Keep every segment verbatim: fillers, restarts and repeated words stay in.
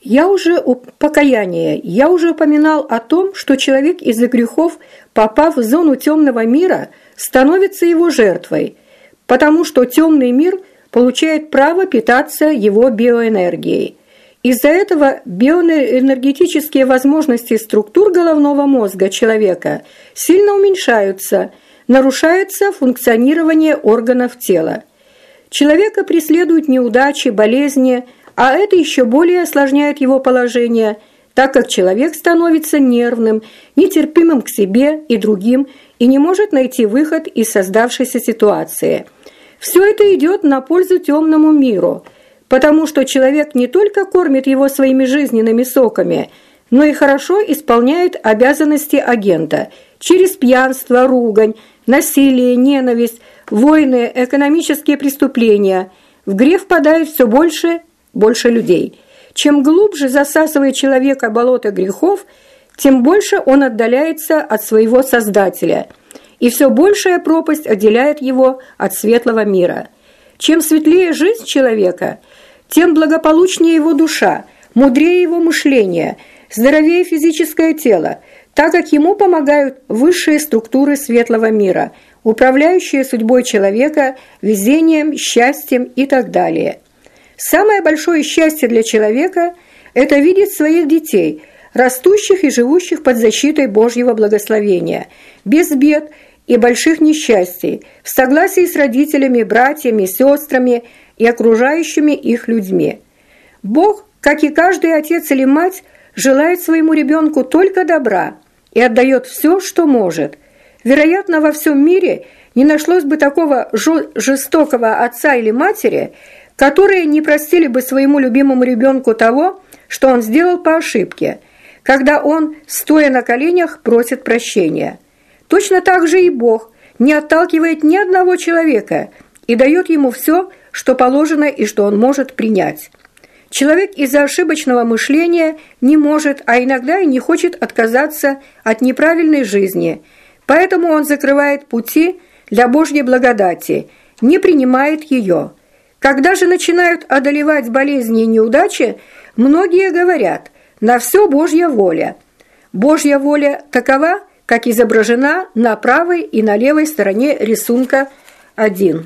Я уже у покаяния, я уже упоминал о том, что человек из-за грехов, попав в зону темного мира, становится его жертвой, потому что темный мир получает право питаться его биоэнергией. Из-за этого биоэнергетические возможности структур головного мозга человека сильно уменьшаются, нарушается функционирование органов тела. Человека преследуют неудачи, болезни, а это еще более осложняет его положение, так как человек становится нервным, нетерпимым к себе и другим и не может найти выход из создавшейся ситуации. Все это идет на пользу темному миру, потому что человек не только кормит его своими жизненными соками, но и хорошо исполняет обязанности агента через пьянство, ругань, насилие, ненависть, войны, экономические преступления. В грех впадает все больше больше людей. Чем глубже засасывает человека болото грехов, тем больше он отдаляется от своего Создателя, и все большая пропасть отделяет его от светлого мира. Чем светлее жизнь человека, тем благополучнее его душа, мудрее его мышление, здоровее физическое тело, так как ему помогают высшие структуры светлого мира, управляющие судьбой человека, везением, счастьем и так далее. Самое большое счастье для человека – это видеть своих детей, растущих и живущих под защитой Божьего благословения, без бед и больших несчастий, в согласии с родителями, братьями, сестрами и окружающими их людьми. Бог, как и каждый отец или мать, желает своему ребенку только добра и отдает все, что может. Вероятно, во всем мире не нашлось бы такого жестокого отца или матери, которые не простили бы своему любимому ребенку того, что он сделал по ошибке, когда он, стоя на коленях, просит прощения. Точно так же и Бог не отталкивает ни одного человека и дает ему все, что положено и что он может принять. Человек из-за ошибочного мышления не может, а иногда и не хочет отказаться от неправильной жизни, поэтому он закрывает пути для Божьей благодати, не принимает ее. Когда же начинают одолевать болезни и неудачи, многие говорят: «На все Божья воля». Божья воля такова, как изображена на правой и на левой стороне рисунка один.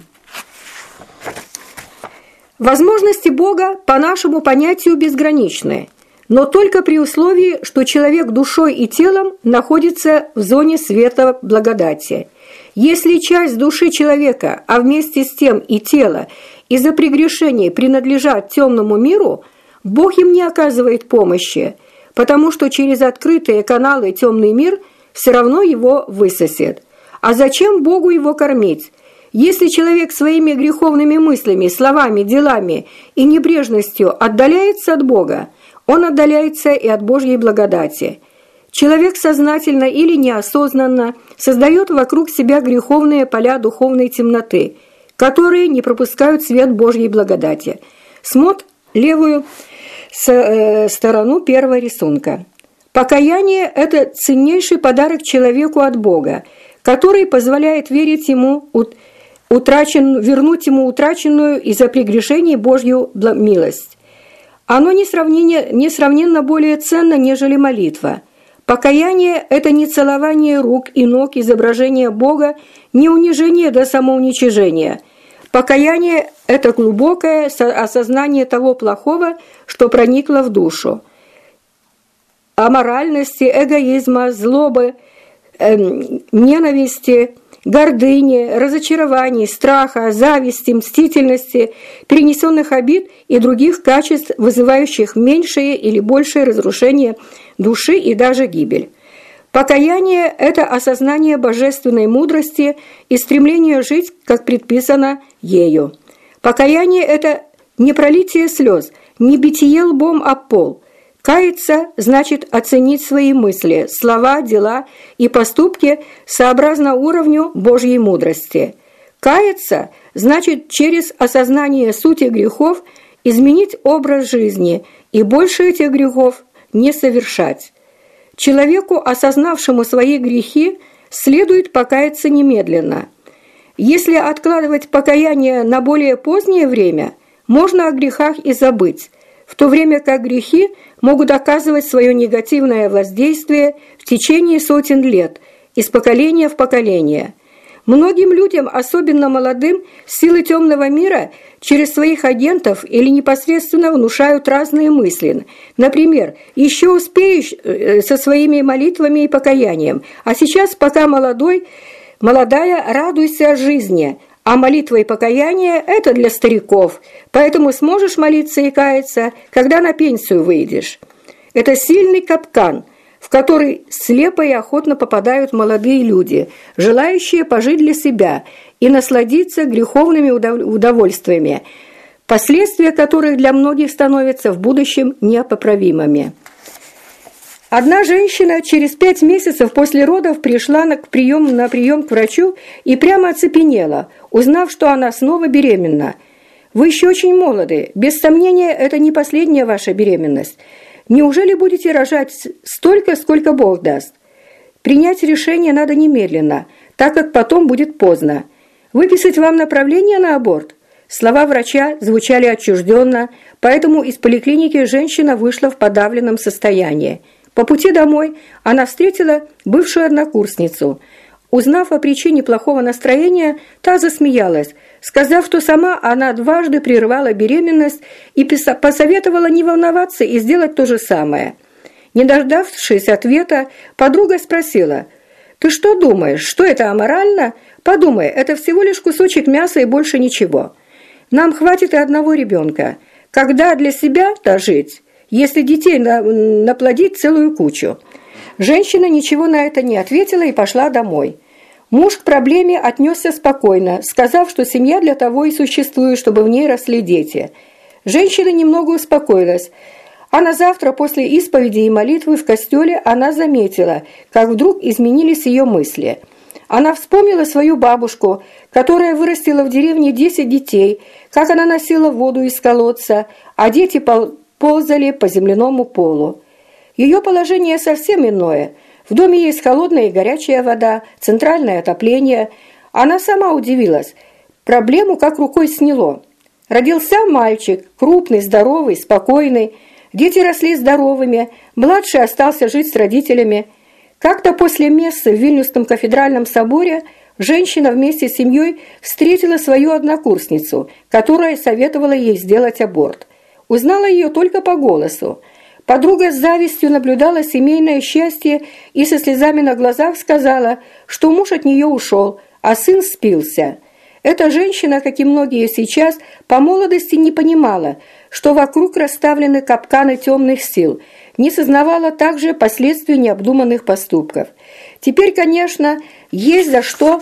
Возможности Бога по нашему понятию безграничны, но только при условии, что человек душой и телом находится в зоне света благодати. Если часть души человека, а вместе с тем и тело, из-за прегрешений принадлежат темному миру, Бог им не оказывает помощи, потому что через открытые каналы темный мир все равно его высосет. А зачем Богу его кормить? Если человек своими греховными мыслями, словами, делами и небрежностью отдаляется от Бога, он отдаляется и от Божьей благодати. Человек сознательно или неосознанно создает вокруг себя греховные поля духовной темноты, которые не пропускают свет Божьей благодати. Смотр левую сторону первого рисунка. Покаяние – это ценнейший подарок человеку от Бога, который позволяет верить ему, утрачен, вернуть ему утраченную из-за прегрешений Божью милость. Оно несравненно, несравненно более ценно, нежели молитва. Покаяние – это не целование рук и ног изображения Бога, не унижение до самоуничижения. Покаяние – это глубокое осознание того плохого, что проникло в душу. Аморальности, эгоизма, злобы, э, ненависти, гордыни, разочарований, страха, зависти, мстительности, перенесенных обид и других качеств, вызывающих меньшее или большее разрушение души и даже гибель. Покаяние – это осознание божественной мудрости и стремление жить, как предписано ею. Покаяние – это не пролитие слез, не битие лбом об пол. Каяться значит оценить свои мысли, слова, дела и поступки сообразно уровню Божьей мудрости. Каяться значит через осознание сути грехов изменить образ жизни и больше этих грехов не совершать. Человеку, осознавшему свои грехи, следует покаяться немедленно. Если откладывать покаяние на более позднее время, можно о грехах и забыть, в то время как грехи могут оказывать свое негативное воздействие в течение сотен лет, из поколения в поколение. Многим людям, особенно молодым, силы темного мира через своих агентов или непосредственно внушают разные мысли. Например, еще успеешь со своими молитвами и покаянием, а сейчас, пока молодой, молодая, радуйся жизни, а молитва и покаяние – это для стариков, поэтому сможешь молиться и каяться, когда на пенсию выйдешь. Это сильный капкан, в который слепо и охотно попадают молодые люди, желающие пожить для себя и насладиться греховными удовольствиями, последствия которых для многих становятся в будущем непоправимыми. Одна женщина через пять месяцев после родов пришла на прием, на прием к врачу и прямо оцепенела, узнав, что она снова беременна. «Вы еще очень молоды. Без сомнения, это не последняя ваша беременность. Неужели будете рожать столько, сколько Бог даст? Принять решение надо немедленно, так как потом будет поздно. Выписать вам направление на аборт?» Слова врача звучали отчужденно, поэтому из поликлиники женщина вышла в подавленном состоянии. По пути домой она встретила бывшую однокурсницу. Узнав о причине плохого настроения, та засмеялась, сказав, что сама она дважды прервала беременность и посоветовала не волноваться и сделать то же самое. Не дождавшись ответа, подруга спросила: «Ты что думаешь, что это аморально? Подумай, это всего лишь кусочек мяса и больше ничего. Нам хватит и одного ребенка. Когда для себя-то жить, если детей наплодить целую кучу?» Женщина ничего на это не ответила и пошла домой. Муж к проблеме отнесся спокойно, сказав, что семья для того и существует, чтобы в ней росли дети. Женщина немного успокоилась, а на завтра после исповеди и молитвы в костеле она заметила, как вдруг изменились ее мысли. Она вспомнила свою бабушку, которая вырастила в деревне десять детей, как она носила воду из колодца, а дети ползали по земляному полу. Ее положение совсем иное. В доме есть холодная и горячая вода, центральное отопление. Она сама удивилась. Проблему как рукой сняло. Родился мальчик, крупный, здоровый, спокойный. Дети росли здоровыми, младший остался жить с родителями. Как-то после мессы в Вильнюсском кафедральном соборе женщина вместе с семьей встретила свою однокурсницу, которая советовала ей сделать аборт. Узнала ее только по голосу. Подруга с завистью наблюдала семейное счастье и со слезами на глазах сказала, что муж от нее ушел, а сын спился. Эта женщина, как и многие сейчас, по молодости не понимала, что вокруг расставлены капканы темных сил, не сознавала также последствий необдуманных поступков. Теперь, конечно, есть за что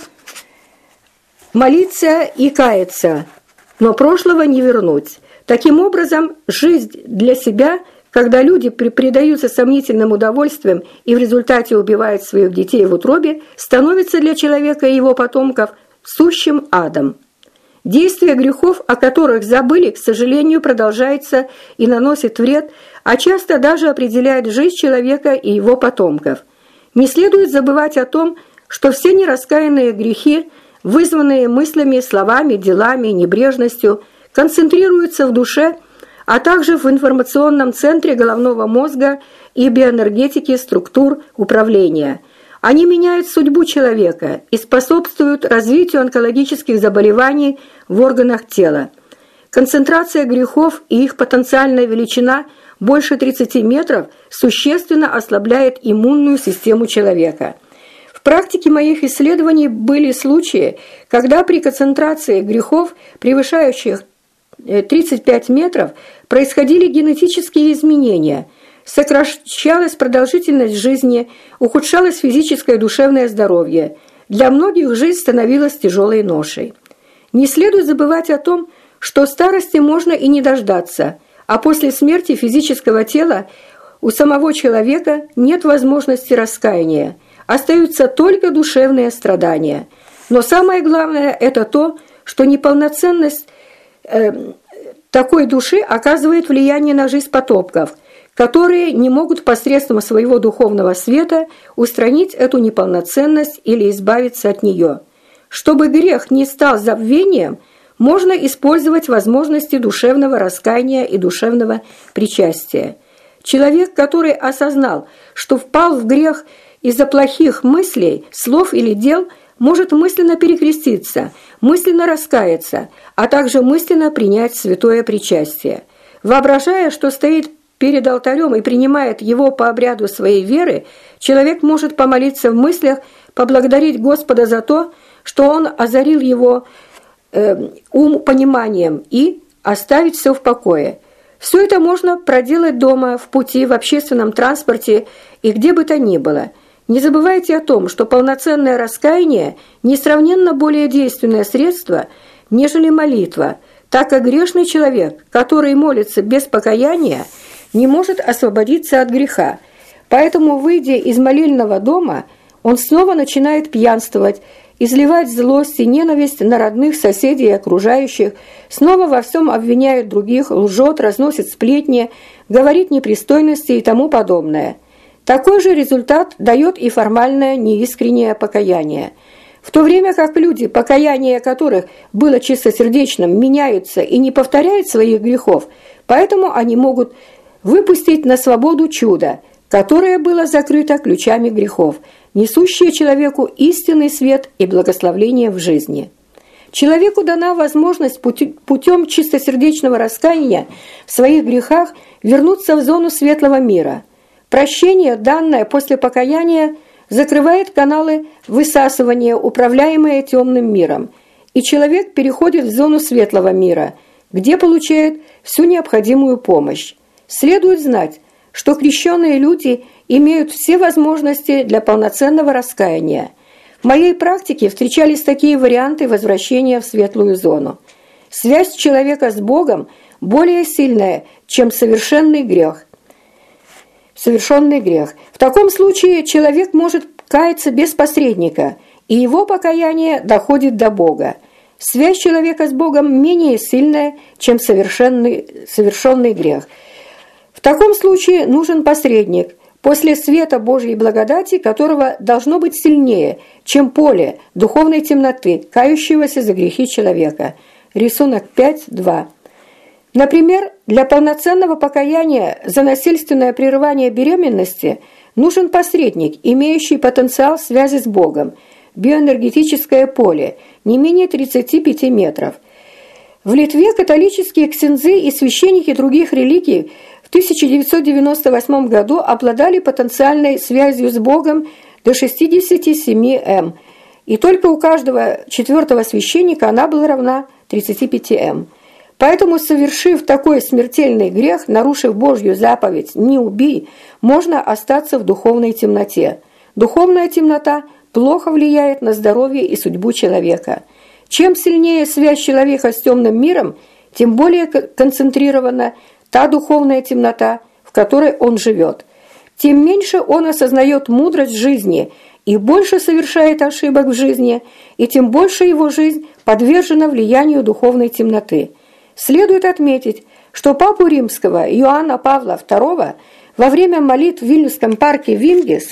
молиться и каяться, но прошлого не вернуть. Таким образом, жизнь для себя – когда люди предаются сомнительным удовольствиям и в результате убивают своих детей в утробе, становится для человека и его потомков сущим адом. Действие грехов, о которых забыли, к сожалению, продолжается и наносит вред, а часто даже определяет жизнь человека и его потомков. Не следует забывать о том, что все нераскаянные грехи, вызванные мыслями, словами, делами, небрежностью, концентрируются в душе, а также в информационном центре головного мозга и биоэнергетике структур управления. Они меняют судьбу человека и способствуют развитию онкологических заболеваний в органах тела. Концентрация грехов и их потенциальная величина больше тридцати метров существенно ослабляет иммунную систему человека. В практике моих исследований были случаи, когда при концентрации грехов, превышающих тридцать пять метров, происходили генетические изменения, сокращалась продолжительность жизни, ухудшалось физическое и душевное здоровье. Для многих жизнь становилась тяжелой ношей. Не следует забывать о том, что старости можно и не дождаться, а после смерти физического тела у самого человека нет возможности раскаяния, остаются только душевные страдания. Но самое главное – это то, что неполноценность э, такой души оказывает влияние на жизнь потомков, которые не могут посредством своего духовного света устранить эту неполноценность или избавиться от нее. Чтобы грех не стал забвением, можно использовать возможности душевного раскаяния и душевного причастия. Человек, который осознал, что впал в грех из-за плохих мыслей, слов или дел, может мысленно перекреститься, мысленно раскаяться, а также мысленно принять святое причастие. Воображая, что стоит перед алтарем и принимает его по обряду своей веры, человек может помолиться в мыслях, поблагодарить Господа за то, что Он озарил его э, ум пониманием, и оставить все в покое. Все это можно проделать дома, в пути, в общественном транспорте и где бы то ни было. Не забывайте о том, что полноценное раскаяние несравненно более действенное средство, нежели молитва, так как грешный человек, который молится без покаяния, не может освободиться от греха. Поэтому, выйдя из молильного дома, он снова начинает пьянствовать, изливать злость и ненависть на родных, соседей и окружающих, снова во всем обвиняет других, лжет, разносит сплетни, говорит непристойности и тому подобное. Такой же результат дает и формальное неискреннее покаяние. В то время как люди, покаяние которых было чистосердечным, меняются и не повторяют своих грехов, поэтому они могут выпустить на свободу чудо, которое было закрыто ключами грехов, несущее человеку истинный свет и благословение в жизни. Человеку дана возможность путем чистосердечного раскаяния в своих грехах вернуться в зону светлого мира. Прощение, данное после покаяния, закрывает каналы высасывания, управляемые темным миром, и человек переходит в зону светлого мира, где получает всю необходимую помощь. Следует знать, что крещенные люди имеют все возможности для полноценного раскаяния. В моей практике встречались такие варианты возвращения в светлую зону. Связь человека с Богом более сильная, чем совершенный грех. Совершенный грех. В таком случае человек может каяться без посредника, и его покаяние доходит до Бога. Связь человека с Богом менее сильная, чем совершенный, совершенный грех. В таком случае нужен посредник, после света Божьей благодати, которого должно быть сильнее, чем поле духовной темноты, кающегося за грехи человека. Рисунок пять два. Например, для полноценного покаяния за насильственное прерывание беременности нужен посредник, имеющий потенциал связи с Богом, биоэнергетическое поле, не менее тридцати пяти метров. В Литве католические ксензы и священники других религий в тысяча девятьсот девяносто восьмом году обладали потенциальной связью с Богом до шестидесяти семи эм, и только у каждого четвертого священника она была равна тридцати пяти эм. Поэтому, совершив такой смертельный грех, нарушив Божью заповедь «не убий», можно остаться в духовной темноте. Духовная темнота плохо влияет на здоровье и судьбу человека. Чем сильнее связь человека с темным миром, тем более концентрирована та духовная темнота, в которой он живет. Тем меньше он осознает мудрость жизни и больше совершает ошибок в жизни, и тем больше его жизнь подвержена влиянию духовной темноты. Следует отметить, что папу римского Иоанна Павла второго во время молитв в Вильнюсском парке Вингис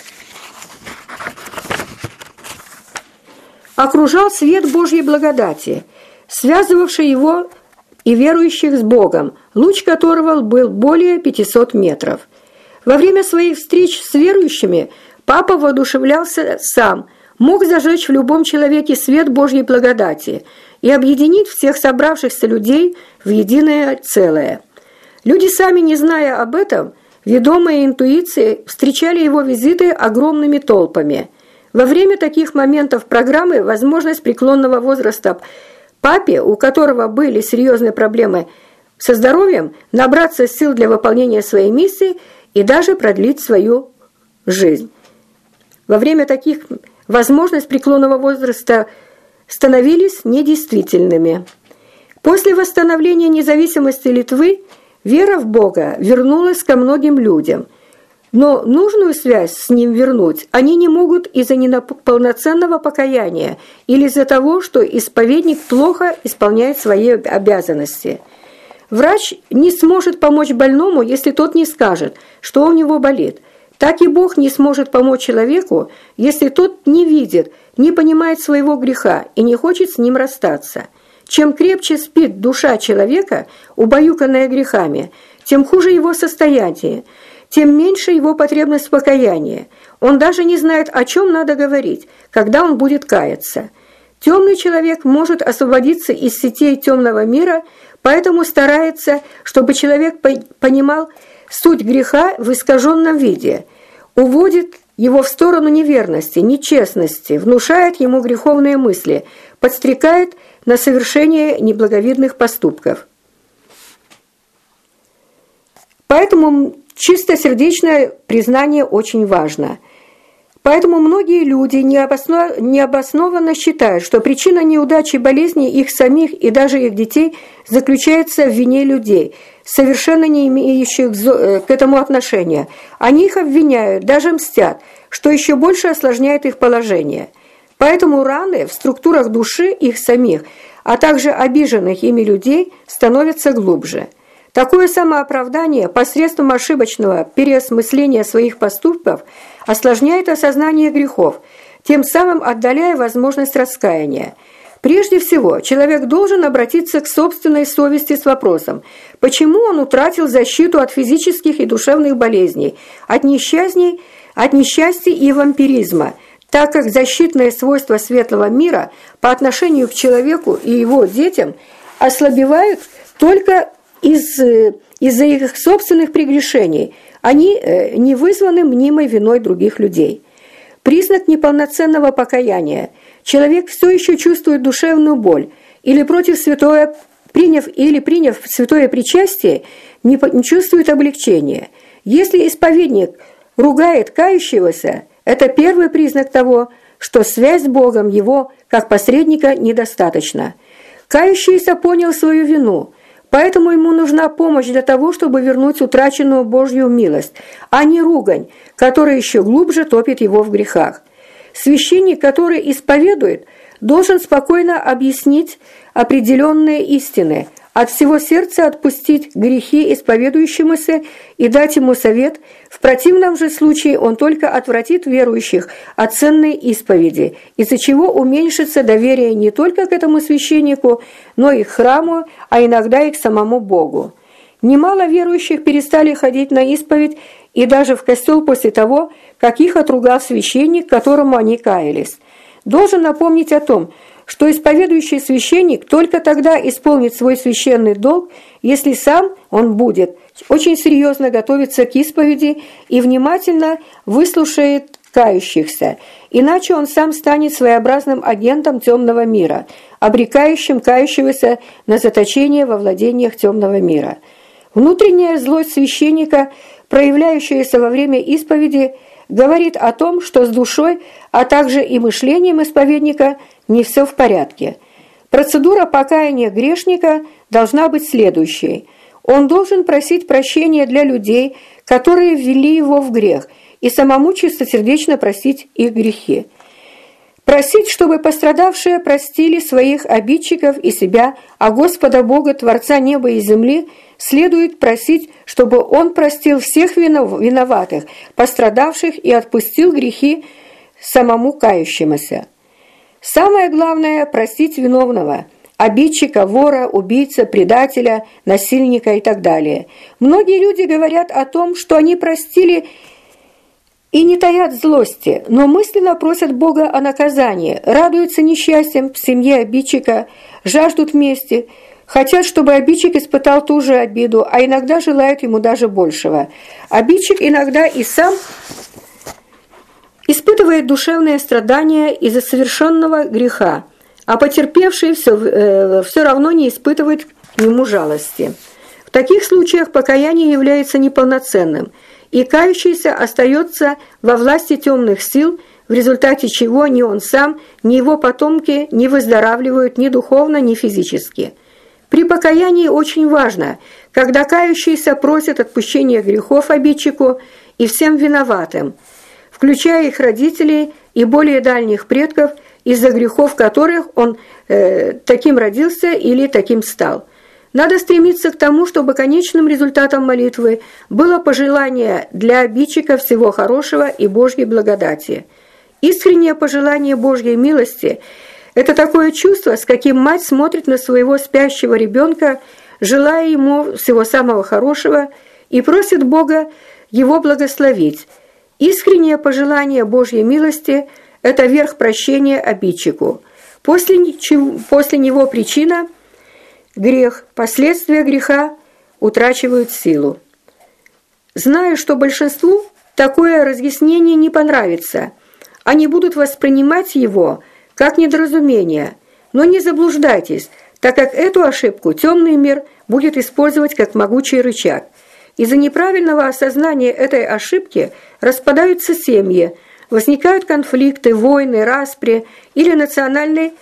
окружал свет Божьей благодати, связывавший его и верующих с Богом, луч которого был более пятисот метров. Во время своих встреч с верующими папа воодушевлялся сам, мог зажечь в любом человеке свет Божьей благодати и объединить всех собравшихся людей в единое целое. Люди, сами не зная об этом, ведомые интуицией, встречали его визиты огромными толпами. Во время таких моментов программы возможность преклонного возраста папе, у которого были серьезные проблемы со здоровьем, набраться сил для выполнения своей миссии и даже продлить свою жизнь. Во время таких возможность преклонного возраста становились недействительными. После восстановления независимости Литвы вера в Бога вернулась ко многим людям, но нужную связь с Ним вернуть они не могут из-за неполноценного покаяния или из-за того, что исповедник плохо исполняет свои обязанности. Врач не сможет помочь больному, если тот не скажет, что у него болит. Так и Бог не сможет помочь человеку, если тот не видит, не понимает своего греха и не хочет с ним расстаться. Чем крепче спит душа человека, убаюканная грехами, тем хуже его состояние, тем меньше его потребность в покаянии. Он даже не знает, о чем надо говорить, когда он будет каяться. Темный человек может освободиться из сетей темного мира, поэтому старается, чтобы человек понимал суть греха в искаженном виде, уводит его в сторону неверности, нечестности, внушает ему греховные мысли, подстрекает на совершение неблаговидных поступков. Поэтому чистосердечное признание очень важно. Поэтому многие люди необоснованно считают, что причина неудачи болезни их самих и даже их детей заключается в вине людей, совершенно не имеющих к этому отношения. Они их обвиняют, даже мстят, что еще больше осложняет их положение. Поэтому раны в структурах души их самих, а также обиженных ими людей, становятся глубже. Такое самооправдание посредством ошибочного переосмысления своих поступков осложняет осознание грехов, тем самым отдаляя возможность раскаяния. Прежде всего, человек должен обратиться к собственной совести с вопросом, почему он утратил защиту от физических и душевных болезней, от несчастий, от несчастий и вампиризма, так как защитные свойства светлого мира по отношению к человеку и его детям ослабевают только из, из-за их собственных прегрешений, они не вызваны мнимой виной других людей. Признак неполноценного покаяния. Человек все еще чувствует душевную боль, или против святое, приняв, или приняв святое причастие, не, не чувствует облегчения. Если исповедник ругает кающегося, это первый признак того, что связь с Богом его, как посредника, недостаточна. Кающийся понял свою вину, поэтому ему нужна помощь для того, чтобы вернуть утраченную Божью милость, а не ругань, которая еще глубже топит его в грехах. Священник, который исповедует, должен спокойно объяснить определенные истины, от всего сердца отпустить грехи исповедующемуся и дать ему совет. В противном же случае он только отвратит верующих от ценной исповеди, из-за чего уменьшится доверие не только к этому священнику, но и к храму, а иногда и к самому Богу. Немало верующих перестали ходить на исповедь и даже в костел после того, как их отругал священник, к которому они каялись. Должен напомнить о том, что исповедующий священник только тогда исполнит свой священный долг, если сам он будет очень серьезно готовиться к исповеди и внимательно выслушает кающихся, иначе он сам станет своеобразным агентом темного мира, обрекающим кающегося на заточение во владениях темного мира. Внутренняя злость священника, проявляющаяся во время исповеди, говорит о том, что с душой, а также и мышлением исповедника не все в порядке. Процедура покаяния грешника должна быть следующей. Он должен просить прощения для людей, которые ввели его в грех, и самому чистосердечно простить их грехи. Просить, чтобы пострадавшие простили своих обидчиков и себя, а Господа Бога, Творца неба и земли, следует просить, чтобы Он простил всех виноватых, пострадавших и отпустил грехи самому кающемуся. Самое главное – простить виновного – обидчика, вора, убийца, предателя, насильника и так далее. Многие люди говорят о том, что они простили и не таят злости, но мысленно просят Бога о наказании, радуются несчастьям в семье обидчика, жаждут мести, хотят, чтобы обидчик испытал ту же обиду, а иногда желают ему даже большего. Обидчик иногда и сам испытывает душевные страдания из-за совершенного греха, а потерпевший все, э, все равно не испытывает к нему жалости. В таких случаях покаяние является неполноценным, и кающийся остается во власти темных сил, в результате чего ни он сам, ни его потомки не выздоравливают ни духовно, ни физически. При покаянии очень важно, когда кающийся просит отпущения грехов обидчику и всем виноватым, включая их родителей и более дальних предков, из-за грехов которых он э, таким родился или таким стал. Надо стремиться к тому, чтобы конечным результатом молитвы было пожелание для обидчика всего хорошего и Божьей благодати. Искреннее пожелание Божьей милости – это такое чувство, с каким мать смотрит на своего спящего ребенка, желая ему всего самого хорошего, и просит Бога его благословить. Искреннее пожелание Божьей милости – это верх прощения обидчику. После, ничего, после него причина – грех, последствия греха утрачивают силу. Знаю, что большинству такое разъяснение не понравится. Они будут воспринимать его как недоразумение. Но не заблуждайтесь, так как эту ошибку темный мир будет использовать как могучий рычаг. Из-за неправильного осознания этой ошибки распадаются семьи, возникают конфликты, войны, распри или национальные,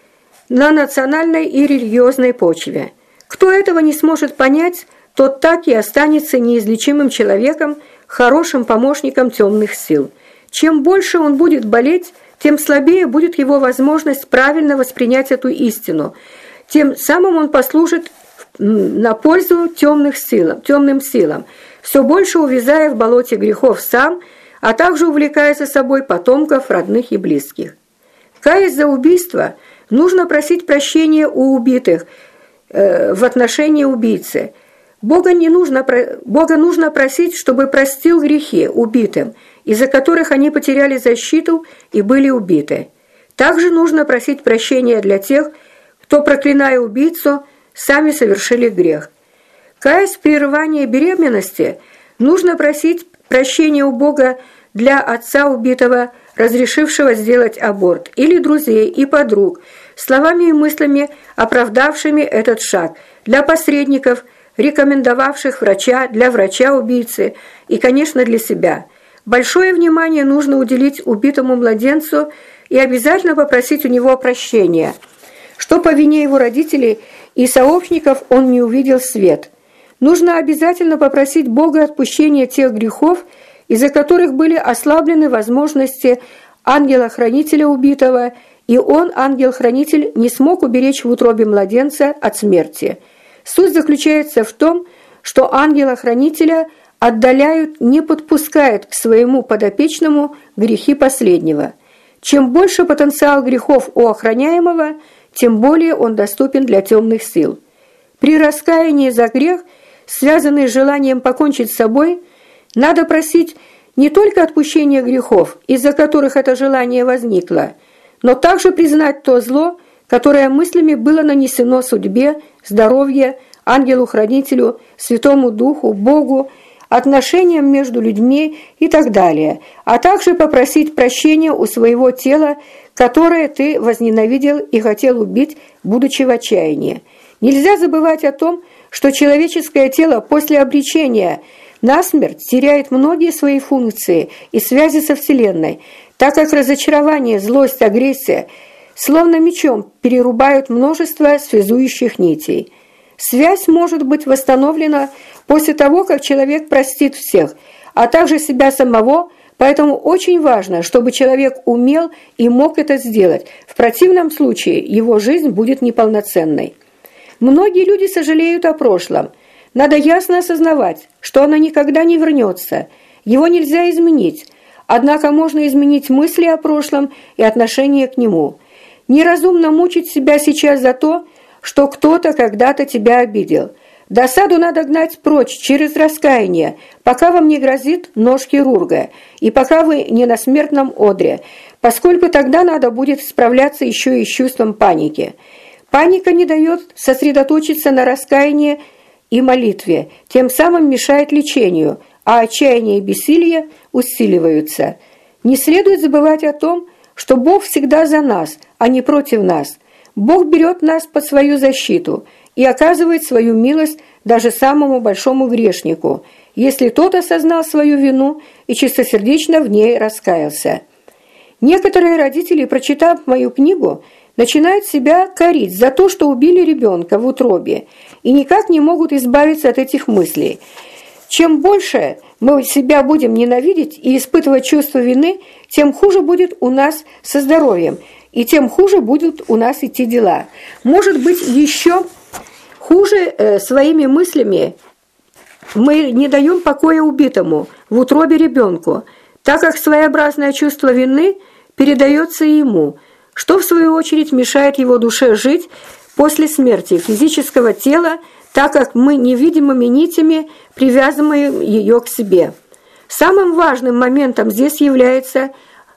на национальной и религиозной почве. Кто этого не сможет понять, тот так и останется неизлечимым человеком, хорошим помощником темных сил. Чем больше он будет болеть, тем слабее будет его возможность правильно воспринять эту истину. Тем самым он послужит на пользу темных силам, темным силам, все больше увязая в болоте грехов сам, а также увлекая за собой потомков, родных и близких. Каясь за убийство, нужно просить прощения у убитых э, в отношении убийцы. Бога, не нужно, Бога нужно просить, чтобы простил грехи убитым, из-за которых они потеряли защиту и были убиты. Также нужно просить прощения для тех, кто, проклиная убийцу, сами совершили грех. Каясь в прерывании беременности, нужно просить прощения у Бога для отца убитого, разрешившего сделать аборт, или друзей и подруг, словами и мыслями, оправдавшими этот шаг, для посредников, рекомендовавших врача, для врача-убийцы и, конечно, для себя. Большое внимание нужно уделить убитому младенцу и обязательно попросить у него прощения, что по вине его родителей и сообщников он не увидел свет. Нужно обязательно попросить Бога отпущения тех грехов, из-за которых были ослаблены возможности ангела-хранителя убитого, и он, ангел-хранитель, не смог уберечь в утробе младенца от смерти. Суть заключается в том, что ангела-хранителя отдаляют, не подпускают к своему подопечному грехи последнего. Чем больше потенциал грехов у охраняемого, тем более он доступен для темных сил. При раскаянии за грех, связанный с желанием покончить с собой, надо просить не только отпущения грехов, из-за которых это желание возникло, но также признать то зло, которое мыслями было нанесено судьбе, здоровью, ангелу-хранителю, Святому Духу, Богу, отношениям между людьми и так далее, а также попросить прощения у своего тела, которое ты возненавидел и хотел убить, будучи в отчаянии. Нельзя забывать о том, что человеческое тело после обречения насмерть теряет многие свои функции и связи со Вселенной, так как разочарование, злость, агрессия словно мечом перерубают множество связующих нитей. Связь может быть восстановлена после того, как человек простит всех, а также себя самого, поэтому очень важно, чтобы человек умел и мог это сделать. В противном случае его жизнь будет неполноценной. Многие люди сожалеют о прошлом. Надо ясно осознавать, что оно никогда не вернется. Его нельзя изменить. Однако можно изменить мысли о прошлом и отношение к нему. Неразумно мучить себя сейчас за то, что кто-то когда-то тебя обидел. Досаду надо гнать прочь через раскаяние, пока вам не грозит нож хирурга, и пока вы не на смертном одре, поскольку тогда надо будет справляться еще и с чувством паники. Паника не дает сосредоточиться на раскаянии и молитве, тем самым мешает лечению, а отчаяние и бессилие усиливаются. Не следует забывать о том, что Бог всегда за нас, а не против нас. Бог берет нас под свою защиту и оказывает свою милость даже самому большому грешнику, если тот осознал свою вину и чистосердечно в ней раскаялся. Некоторые родители, прочитав мою книгу, начинают себя корить за то, что убили ребенка в утробе, и никак не могут избавиться от этих мыслей. Чем больше мы себя будем ненавидеть и испытывать чувство вины, тем хуже будет у нас со здоровьем, и тем хуже будут у нас идти дела. Может быть, еще хуже э, своими мыслями мы не даем покоя убитому в утробе ребенку, так как своеобразное чувство вины передается ему, что в свою очередь мешает его душе жить после смерти физического тела, так как мы невидимыми нитями привязываем ее к себе. Самым важным моментом здесь является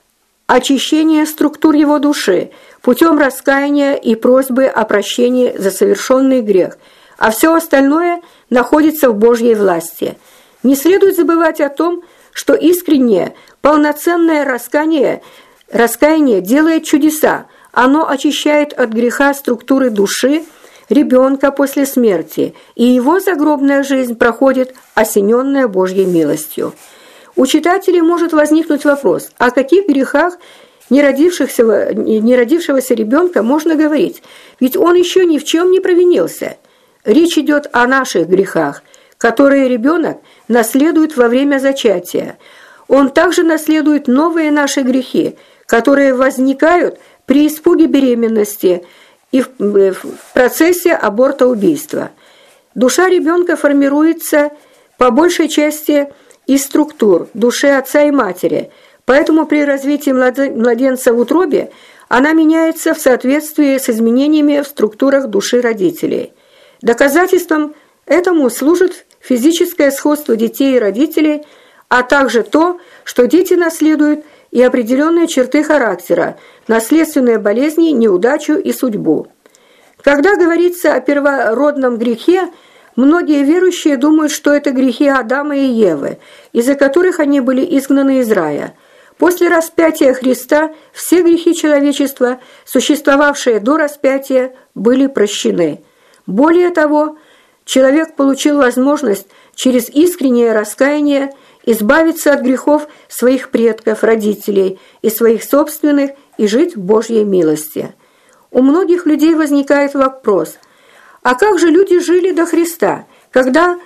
очищение структур его души путем раскаяния и просьбы о прощении за совершенный грех, а все остальное находится в Божьей власти. Не следует забывать о том, что искреннее, полноценное раскаяние, раскаяние делает чудеса. Оно очищает от греха структуры души ребенка после смерти, и его загробная жизнь проходит, осененная Божьей милостью. У читателей может возникнуть вопрос, о каких грехах неродившихся, неродившегося ребенка можно говорить, ведь он еще ни в чем не провинился. Речь идет о наших грехах, которые ребенок наследует во время зачатия. Он также наследует новые наши грехи, которые возникают при испуге беременности и в процессе абортоубийства. Душа ребенка формируется по большей части из структур души отца и матери, поэтому при развитии младенца в утробе она меняется в соответствии с изменениями в структурах души родителей. Доказательством этому служит физическое сходство детей и родителей, а также то, что дети наследуют и определенные черты характера, наследственные болезни, неудачу и судьбу. Когда говорится о первородном грехе, многие верующие думают, что это грехи Адама и Евы, из-за которых они были изгнаны из рая. После распятия Христа все грехи человечества, существовавшие до распятия, были прощены. Более того, человек получил возможность через искреннее раскаяние избавиться от грехов своих предков, родителей и своих собственных и жить в Божьей милости. У многих людей возникает вопрос: а как же люди жили до Христа, когда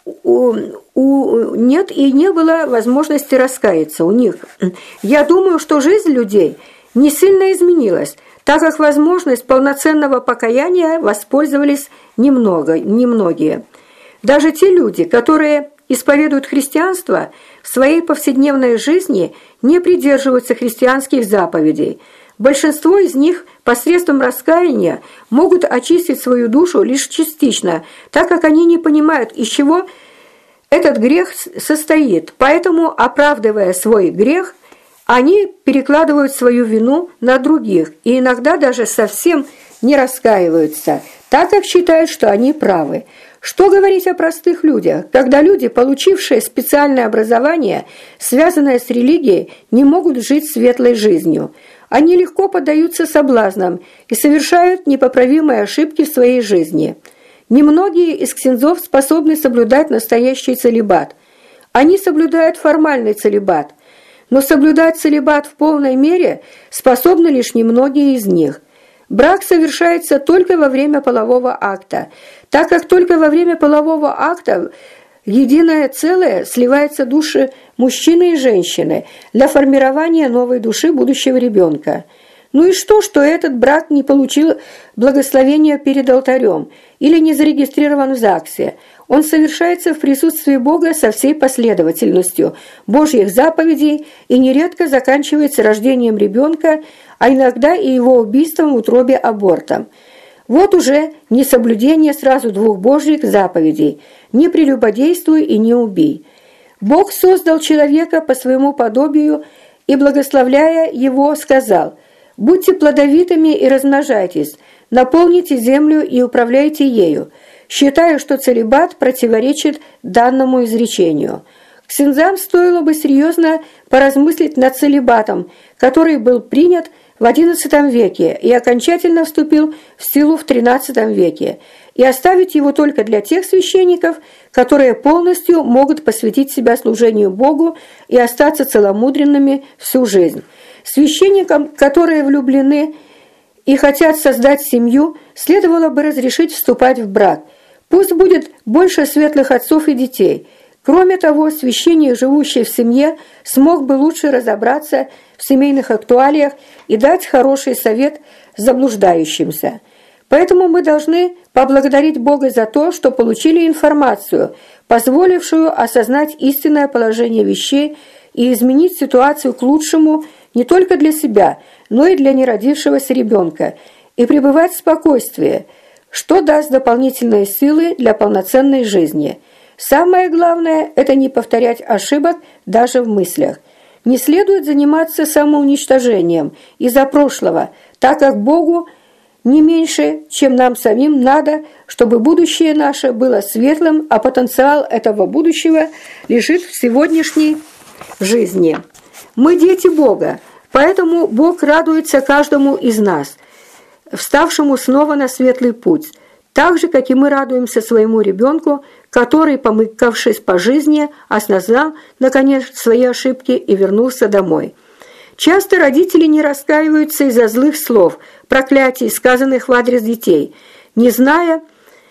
у, у, нет и не было возможности раскаяться у них? Я думаю, что жизнь людей не сильно изменилась, так как возможность полноценного покаяния воспользовались немного, немногие. Даже те люди, которые исповедуют христианство, в своей повседневной жизни не придерживаются христианских заповедей. Большинство из них посредством раскаяния могут очистить свою душу лишь частично, так как они не понимают, из чего этот грех состоит. Поэтому, оправдывая свой грех, они перекладывают свою вину на других и иногда даже совсем не раскаиваются, так как считают, что они правы. Что говорить о простых людях, когда люди, получившие специальное образование, связанное с религией, не могут жить светлой жизнью? Они легко поддаются соблазнам и совершают непоправимые ошибки в своей жизни. Немногие из ксензов способны соблюдать настоящий целибат. Они соблюдают формальный целибат, но соблюдать целибат в полной мере способны лишь немногие из них. Брак совершается только во время полового акта, так как только во время полового акта в единое целое сливаются души мужчины и женщины для формирования новой души будущего ребенка. Ну и что, что этот брак не получил благословения перед алтарем или не зарегистрирован в ЗАГСе? Он совершается в присутствии Бога со всей последовательностью Божьих заповедей и нередко заканчивается рождением ребенка, а иногда и его убийством в утробе абортом. Вот уже несоблюдение сразу двух Божьих заповедей: «Не прелюбодействуй и не убий». Бог создал человека по своему подобию и, благословляя его, сказал: «Будьте плодовитыми и размножайтесь, наполните землю и управляйте ею». Считаю, что целибат противоречит данному изречению. Ксензам стоило бы серьезно поразмыслить над целибатом, который был принят в одиннадцатом веке и окончательно вступил в силу в тринадцатом веке, и оставить его только для тех священников, которые полностью могут посвятить себя служению Богу и остаться целомудренными всю жизнь. Священникам, которые влюблены и хотят создать семью, следовало бы разрешить вступать в брак. Пусть будет больше светлых отцов и детей. Кроме того, священник, живущий в семье, смог бы лучше разобраться в семейных актуалиях и дать хороший совет заблуждающимся. Поэтому мы должны поблагодарить Бога за то, что получили информацию, позволившую осознать истинное положение вещей и изменить ситуацию к лучшему не только для себя, но и для неродившегося ребенка, и пребывать в спокойствии, что даст дополнительные силы для полноценной жизни. Самое главное – это не повторять ошибок даже в мыслях. Не следует заниматься самоуничтожением из-за прошлого, так как Богу не меньше, чем нам самим надо, чтобы будущее наше было светлым, а потенциал этого будущего лежит в сегодняшней жизни. Мы дети Бога, поэтому Бог радуется каждому из нас, вставшему снова на светлый путь, так же, как и мы радуемся своему ребенку, который, помыкавшись по жизни, осознал, наконец, свои ошибки и вернулся домой. Часто родители не раскаиваются из-за злых слов, проклятий, сказанных в адрес детей, не зная,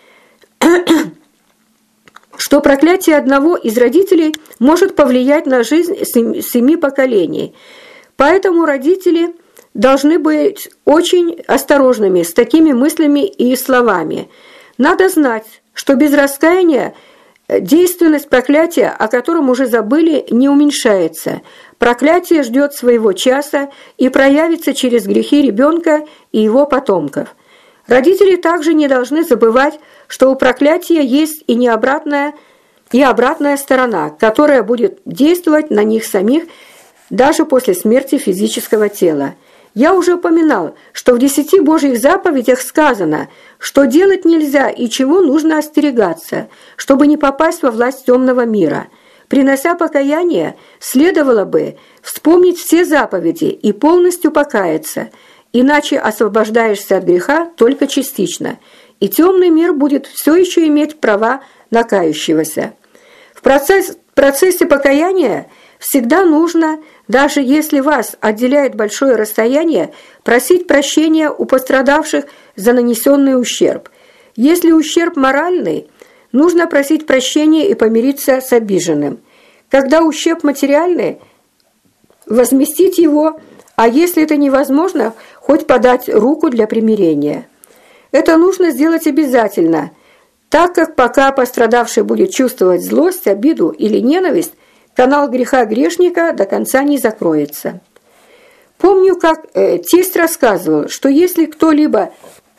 что проклятие одного из родителей может повлиять на жизнь семи поколений. Поэтому родители должны быть очень осторожными с такими мыслями и словами. Надо знать, что без раскаяния действенность проклятия, о котором уже забыли, не уменьшается. Проклятие ждет своего часа и проявится через грехи ребенка и его потомков. Родители также не должны забывать, что у проклятия есть и не обратная, и обратная сторона, которая будет действовать на них самих даже после смерти физического тела. Я уже упоминал, что в десяти Божьих заповедях сказано, что делать нельзя и чего нужно остерегаться, чтобы не попасть во власть темного мира. Принося покаяние, следовало бы вспомнить все заповеди и полностью покаяться, иначе освобождаешься от греха только частично, и темный мир будет все еще иметь права на кающегося. В процесс, процессе покаяния всегда нужно, даже если вас отделяет большое расстояние, просить прощения у пострадавших за нанесенный ущерб. Если ущерб моральный, нужно просить прощения и помириться с обиженным. Когда ущерб материальный, возместить его, а если это невозможно, хоть подать руку для примирения. Это нужно сделать обязательно, так как пока пострадавший будет чувствовать злость, обиду или ненависть, канал греха грешника до конца не закроется. Помню, как э, тесть рассказывал, что если кто-либо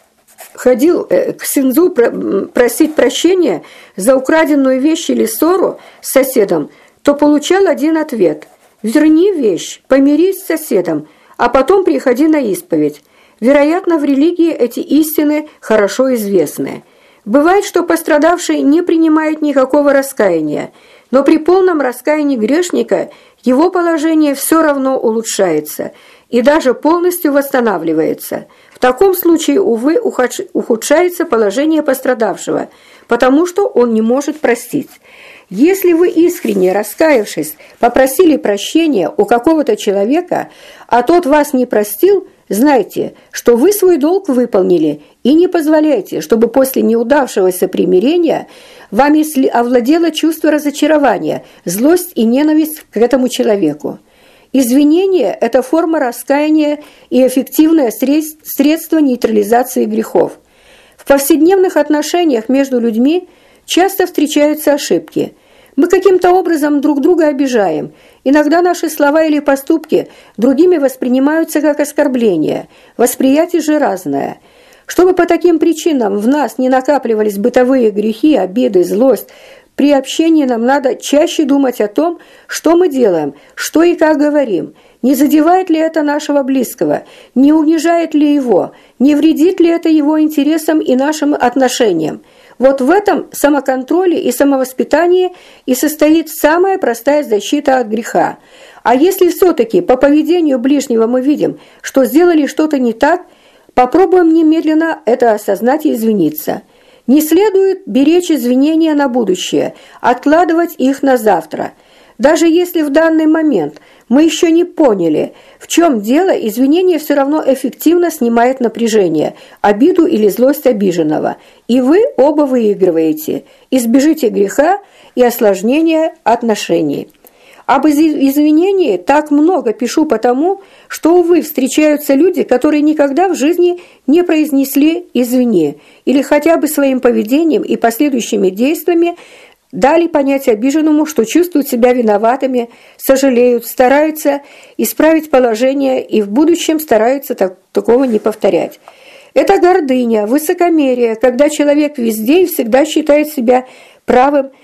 ходил э, к синзу про, просить прощения за украденную вещь или ссору с соседом, то получал один ответ: «Верни вещь, помирись с соседом, а потом приходи на исповедь». Вероятно, в религии эти истины хорошо известны. Бывает, что пострадавший не принимает никакого раскаяния, но при полном раскаянии грешника его положение все равно улучшается и даже полностью восстанавливается. В таком случае, увы, ухудшается положение пострадавшего, потому что он не может простить. Если вы искренне раскаявшись, попросили прощения у какого-то человека, а тот вас не простил, знайте, что вы свой долг выполнили, и не позволяйте, чтобы после неудавшегося примирения вами овладело чувство разочарования, злость и ненависть к этому человеку. Извинение – это форма раскаяния и эффективное средство нейтрализации грехов. В повседневных отношениях между людьми часто встречаются ошибки. Мы каким-то образом друг друга обижаем. Иногда наши слова или поступки другими воспринимаются как оскорбление. Восприятие же разное. Чтобы по таким причинам в нас не накапливались бытовые грехи, обиды, злость, при общении нам надо чаще думать о том, что мы делаем, что и как говорим. Не задевает ли это нашего близкого? Не унижает ли его? Не вредит ли это его интересам и нашим отношениям? Вот в этом самоконтроле и самовоспитании и состоит самая простая защита от греха. А если все-таки по поведению ближнего мы видим, что сделали что-то не так, попробуем немедленно это осознать и извиниться. Не следует беречь извинения на будущее, откладывать их на завтра. Даже если в данный момент мы еще не поняли, в чем дело, извинение все равно эффективно снимает напряжение, обиду или злость обиженного. И вы оба выигрываете. Избежите греха и осложнения отношений. Об извинении так много пишу потому, что, увы, встречаются люди, которые никогда в жизни не произнесли «извини» или хотя бы своим поведением и последующими действиями дали понять обиженному, что чувствуют себя виноватыми, сожалеют, стараются исправить положение и в будущем стараются так, такого не повторять. Это гордыня, высокомерие, когда человек везде и всегда считает себя правым,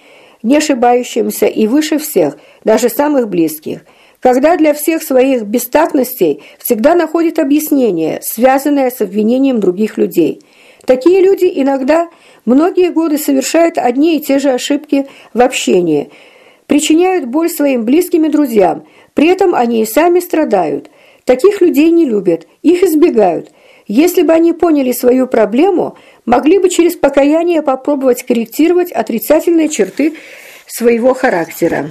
не ошибающимся и выше всех, даже самых близких, когда для всех своих бестактностей всегда находит объяснение, связанное с обвинением других людей. Такие люди иногда многие годы совершают одни и те же ошибки в общении, причиняют боль своим близким и друзьям, при этом они и сами страдают. Таких людей не любят, их избегают. Если бы они поняли свою проблему, могли бы через покаяние попробовать корректировать отрицательные черты своего характера.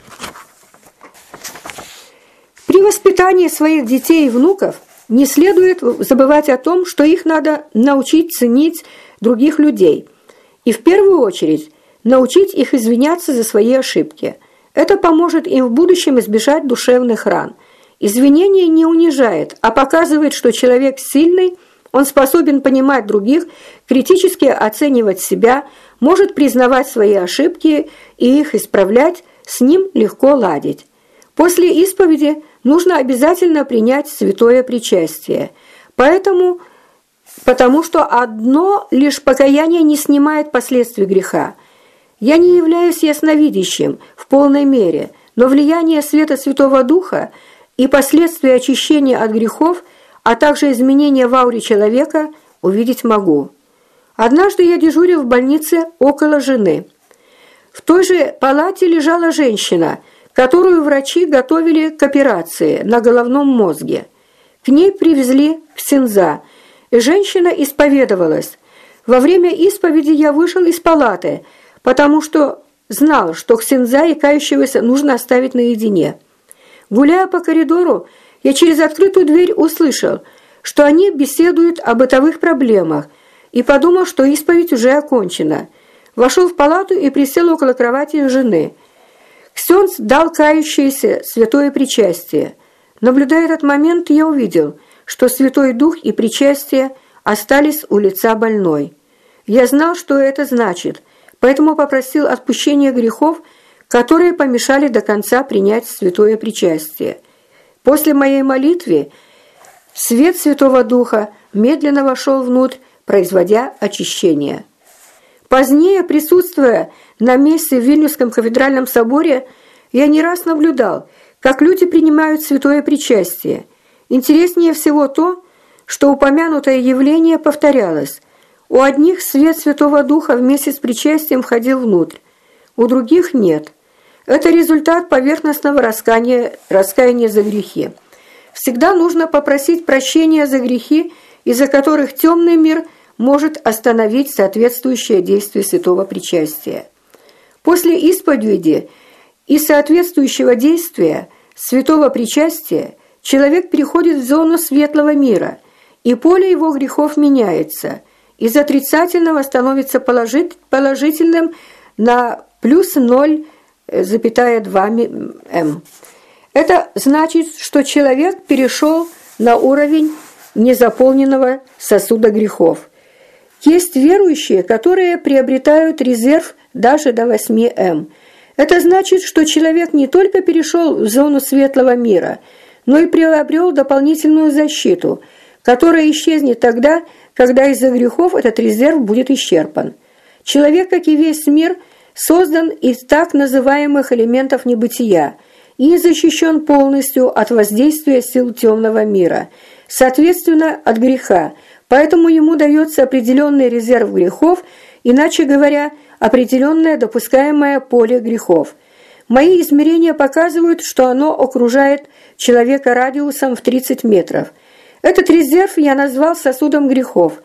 При воспитании своих детей и внуков не следует забывать о том, что их надо научить ценить других людей. И в первую очередь научить их извиняться за свои ошибки. Это поможет им в будущем избежать душевных ран. Извинение не унижает, а показывает, что человек сильный, он способен понимать других, критически оценивать себя, может признавать свои ошибки и их исправлять, с ним легко ладить. После исповеди нужно обязательно принять святое причастие. Поэтому, потому что одно лишь покаяние не снимает последствий греха. Я не являюсь ясновидящим в полной мере, но влияние света Святого Духа и последствия очищения от грехов, а также изменения в ауре человека увидеть могу. Однажды я дежурил в больнице около жены. В той же палате лежала женщина, которую врачи готовили к операции на головном мозге. К ней привезли ксенза, и женщина исповедовалась. Во время исповеди я вышел из палаты, потому что знал, что ксенза и кающегося нужно оставить наедине. Гуляя по коридору, я через открытую дверь услышал, что они беседуют о бытовых проблемах, и подумал, что исповедь уже окончена. Вошел в палату и присел около кровати жены. Ксенз дал кающееся святое причастие. Наблюдая этот момент, я увидел, что Святой Дух и причастие остались у лица больной. Я знал, что это значит, поэтому попросил отпущения грехов, которые помешали до конца принять святое причастие. После моей молитвы свет Святого Духа медленно вошел внутрь, производя очищение. Позднее, присутствуя на мессе в Вильнюсском кафедральном соборе, я не раз наблюдал, как люди принимают святое причастие. Интереснее всего то, что упомянутое явление повторялось. У одних свет Святого Духа вместе с причастием входил внутрь, у других нет. Это результат поверхностного раскаяния, раскаяния за грехи. Всегда нужно попросить прощения за грехи, из-за которых темный мир может остановить соответствующее действие святого причастия. После исповеди и соответствующего действия святого причастия человек переходит в зону светлого мира, и поле его грехов меняется. Из отрицательного становится положительным на плюс ноль целых два эм. Это значит, что человек перешел на уровень незаполненного сосуда грехов. Есть верующие, которые приобретают резерв даже до восьми эм. Это значит, что человек не только перешел в зону светлого мира, но и приобрел дополнительную защиту, которая исчезнет тогда, когда из-за грехов этот резерв будет исчерпан. Человек, как и весь мир, создан из так называемых элементов небытия и защищен полностью от воздействия сил темного мира, соответственно, от греха, поэтому ему дается определенный резерв грехов, иначе говоря, определенное допускаемое поле грехов. Мои измерения показывают, что оно окружает человека радиусом в тридцать метров. Этот резерв я назвал сосудом грехов.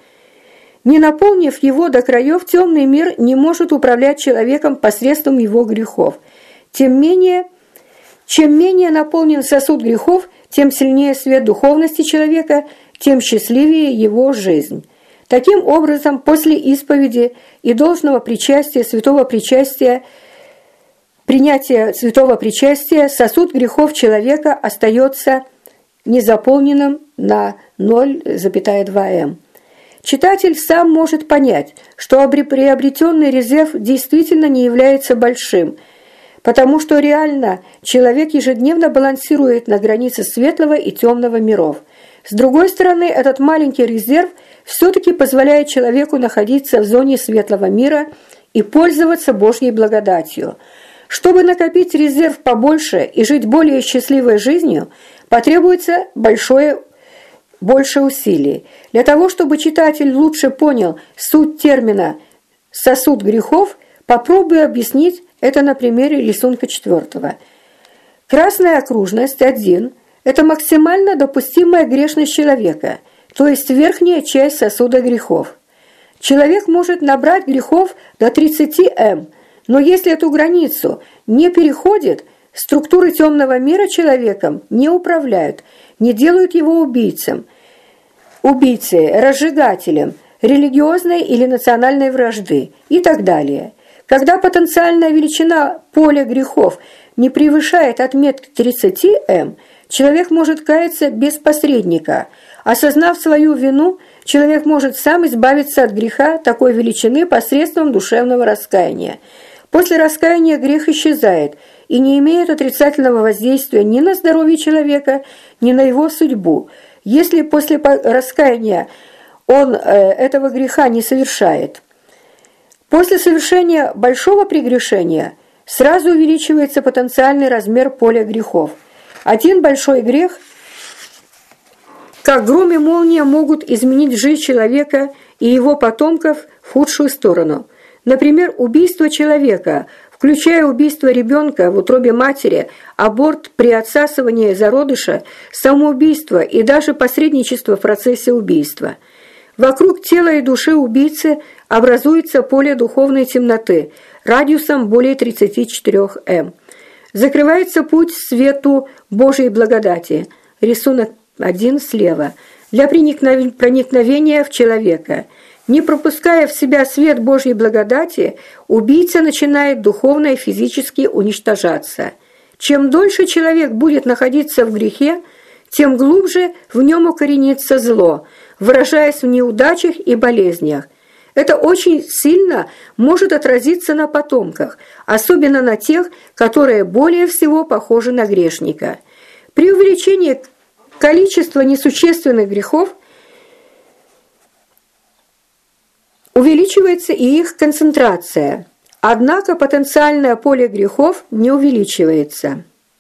Не наполнив его до краев, темный мир не может управлять человеком посредством его грехов. Тем менее, чем менее наполнен сосуд грехов, тем сильнее свет духовности человека, тем счастливее его жизнь. Таким образом, после исповеди и должного причастия, святого причастия, принятия святого причастия, сосуд грехов человека остается незаполненным на ноль целых два эм. Читатель сам может понять, что приобретенный резерв действительно не является большим, потому что реально человек ежедневно балансирует на границе светлого и темного миров. С другой стороны, этот маленький резерв все-таки позволяет человеку находиться в зоне светлого мира и пользоваться Божьей благодатью. Чтобы накопить резерв побольше и жить более счастливой жизнью, потребуется большое, больше усилий. Для того, чтобы читатель лучше понял суть термина «сосуд грехов», попробую объяснить это на примере рисунка четвертого. Красная окружность один – это максимально допустимая грешность человека, то есть верхняя часть сосуда грехов. Человек может набрать грехов до тридцати эм, но если эту границу не переходит, структуры темного мира человеком не управляют, не делают его убийцем, убийцей, разжигателем религиозной или национальной вражды и так далее. Когда потенциальная величина поля грехов не превышает отметки тридцати эм, человек может каяться без посредника. Осознав свою вину, человек может сам избавиться от греха такой величины посредством душевного раскаяния. После раскаяния грех исчезает и не имеет отрицательного воздействия ни на здоровье человека, ни на его судьбу. Если после раскаяния он э, этого греха не совершает. После совершения большого прегрешения сразу увеличивается потенциальный размер поля грехов. Один большой грех, как гром и молния, могут изменить жизнь человека и его потомков в худшую сторону. Например, убийство человека, включая убийство ребенка в утробе матери, аборт при отсасывании зародыша, самоубийство и даже посредничество в процессе убийства. Вокруг тела и души убийцы образуется поле духовной темноты радиусом более тридцати четырёх эм. Закрывается путь свету Божьей благодати. Рисунок один слева. Для проникновения в человека. Не пропуская в себя свет Божьей благодати, убийца начинает духовно и физически уничтожаться. Чем дольше человек будет находиться в грехе, тем глубже в нем укоренится зло, выражаясь в неудачах и болезнях. Это очень сильно может отразиться на потомках, особенно на тех, которые более всего похожи на грешника. При увеличении количества несущественных грехов увеличивается и их концентрация, однако потенциальное поле грехов не увеличивается.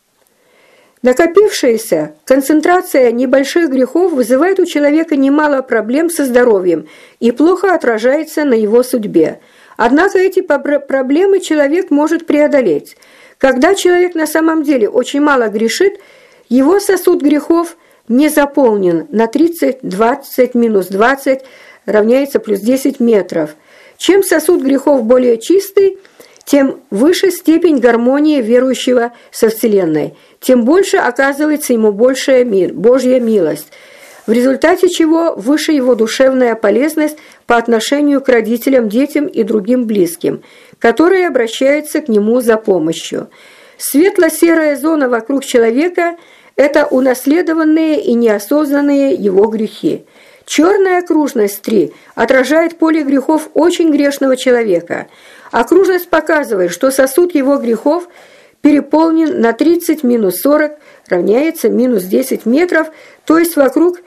Накопившаяся концентрация небольших грехов вызывает у человека немало проблем со здоровьем и плохо отражается на его судьбе. Однако эти проблемы человек может преодолеть. Когда человек на самом деле очень мало грешит, его сосуд грехов не заполнен на тридцать, двадцать, минус двадцать равняется плюс десять метров. Чем сосуд грехов более чистый, тем выше степень гармонии верующего со Вселенной, тем больше оказывается ему большая мир, Божья милость, в результате чего выше его душевная полезность по отношению к родителям, детям и другим близким, которые обращаются к нему за помощью. Светло-серая зона вокруг человека – это унаследованные и неосознанные его грехи. Черная окружность три отражает поле грехов очень грешного человека. Окружность показывает, что сосуд его грехов переполнен на тридцать минус сорок равняется минус десять метров, то есть вокруг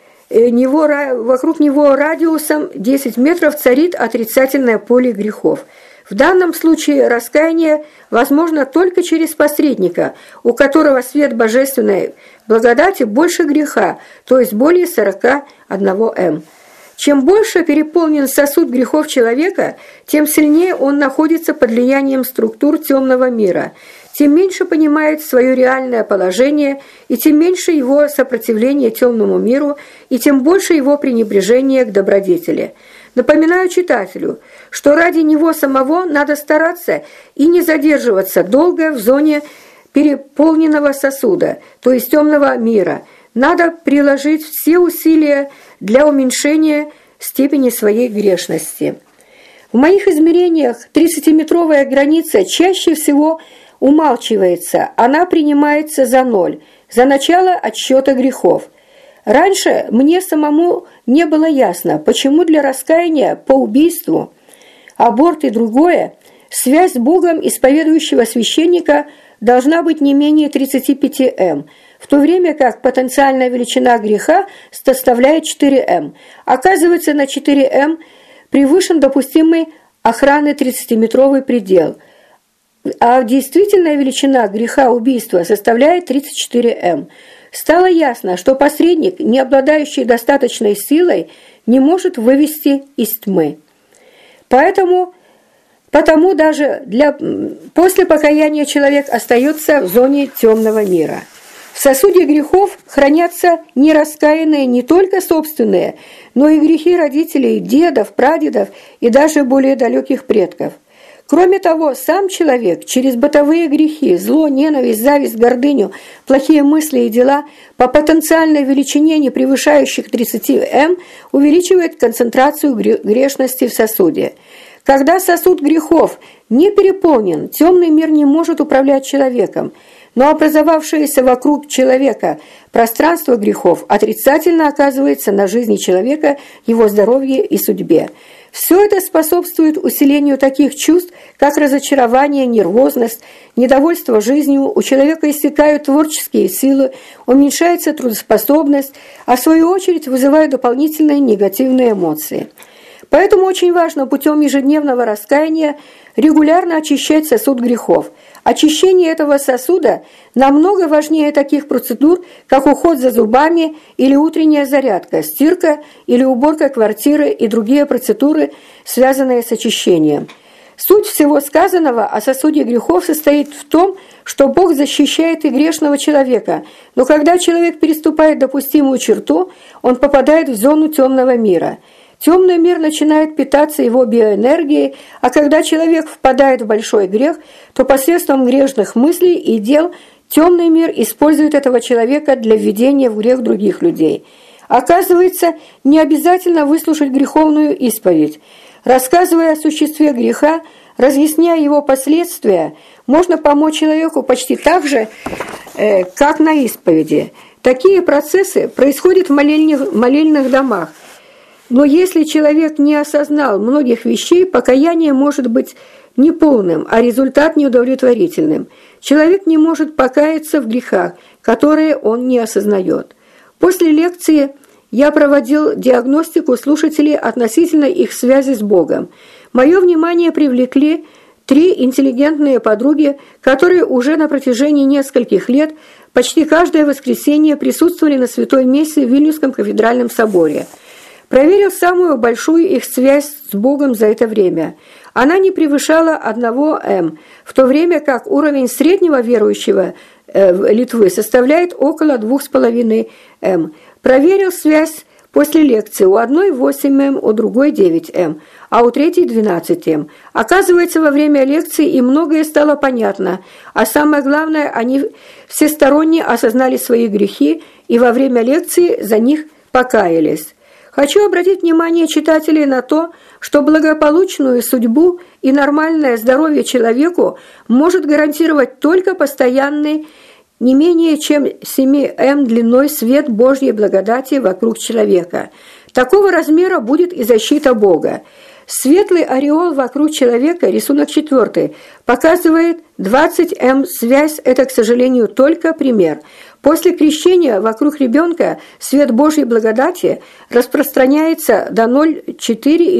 него, вокруг него радиусом десять метров царит отрицательное поле грехов. В данном случае раскаяние возможно только через посредника, у которого свет божественной благодати больше греха, то есть более сорока одного эм. Чем больше переполнен сосуд грехов человека, тем сильнее он находится под влиянием структур темного мира, тем меньше понимает свое реальное положение, и тем меньше его сопротивление темному миру, и тем больше его пренебрежение к добродетели. Напоминаю читателю, что ради него самого надо стараться и не задерживаться долго в зоне переполненного сосуда, то есть темного мира. Надо приложить все усилия для уменьшения степени своей грешности. В моих измерениях тридцатиметровая граница чаще всего умалчивается, она принимается за ноль, за начало отсчета грехов. Раньше мне самому не было ясно, почему для раскаяния по убийству, аборт и другое, связь с Богом исповедующего священника должна быть не менее тридцати пяти эм, в то время как потенциальная величина греха составляет четыре эм. Оказывается, на четыре эм превышен допустимый охраны тридцатиметровый предел, а действительная величина греха убийства составляет тридцать четыре эм. Стало ясно, что посредник, не обладающий достаточной силой, не может вывести из тьмы. Поэтому, потому даже для, после покаяния человек остается в зоне темного мира. В сосуде грехов хранятся нераскаянные не только собственные, но и грехи родителей, дедов, прадедов и даже более далеких предков. Кроме того, сам человек через бытовые грехи, зло, ненависть, зависть, гордыню, плохие мысли и дела по потенциальной величине, не превышающих тридцать эм, увеличивает концентрацию грешности в сосуде. Когда сосуд грехов не переполнен, темный мир не может управлять человеком, но образовавшееся вокруг человека пространство грехов отрицательно оказывается на жизни человека, его здоровье и судьбе. Все это способствует усилению таких чувств, как разочарование, нервозность, недовольство жизнью, у человека иссякают творческие силы, уменьшается трудоспособность, а в свою очередь вызывает дополнительные негативные эмоции. Поэтому очень важно путем ежедневного раскаяния регулярно очищать сосуд грехов. Очищение этого сосуда намного важнее таких процедур, как уход за зубами или утренняя зарядка, стирка или уборка квартиры и другие процедуры, связанные с очищением. Суть всего сказанного о сосуде грехов состоит в том, что Бог защищает и грешного человека, но когда человек переступает допустимую черту, он попадает в зону темного мира. Темный мир начинает питаться его биоэнергией, а когда человек впадает в большой грех, то посредством грешных мыслей и дел темный мир использует этого человека для введения в грех других людей. Оказывается, не обязательно выслушать греховную исповедь. Рассказывая о существе греха, разъясняя его последствия, можно помочь человеку почти так же, э, как на исповеди. Такие процессы происходят в молельных, молельных домах. Но если человек не осознал многих вещей, покаяние может быть неполным, а результат неудовлетворительным. Человек не может покаяться в грехах, которые он не осознает. После лекции я проводил диагностику слушателей относительно их связи с Богом. Мое внимание привлекли три интеллигентные подруги, которые уже на протяжении нескольких лет почти каждое воскресенье присутствовали на святой мессе в Вильнюсском кафедральном соборе. Проверил самую большую их связь с Богом за это время. Она не превышала одного эм, в то время как уровень среднего верующего э, Литвы составляет около двух с половиной эм. Проверил связь после лекции. У одной восемь эм, у другой девять эм, а у третьей двенадцать эм. Оказывается, во время лекции им многое стало понятно, а самое главное, они всесторонне осознали свои грехи и во время лекции за них покаялись. Хочу обратить внимание читателей на то, что благополучную судьбу и нормальное здоровье человеку может гарантировать только постоянный, не менее чем семь эм длиной свет Божьей благодати вокруг человека. Такого размера будет и защита Бога. Светлый ореол вокруг человека, рисунок четвертый, показывает двадцать эм связь, это, к сожалению, только пример. После крещения вокруг ребенка свет Божьей благодати распространяется до ноль целых четыре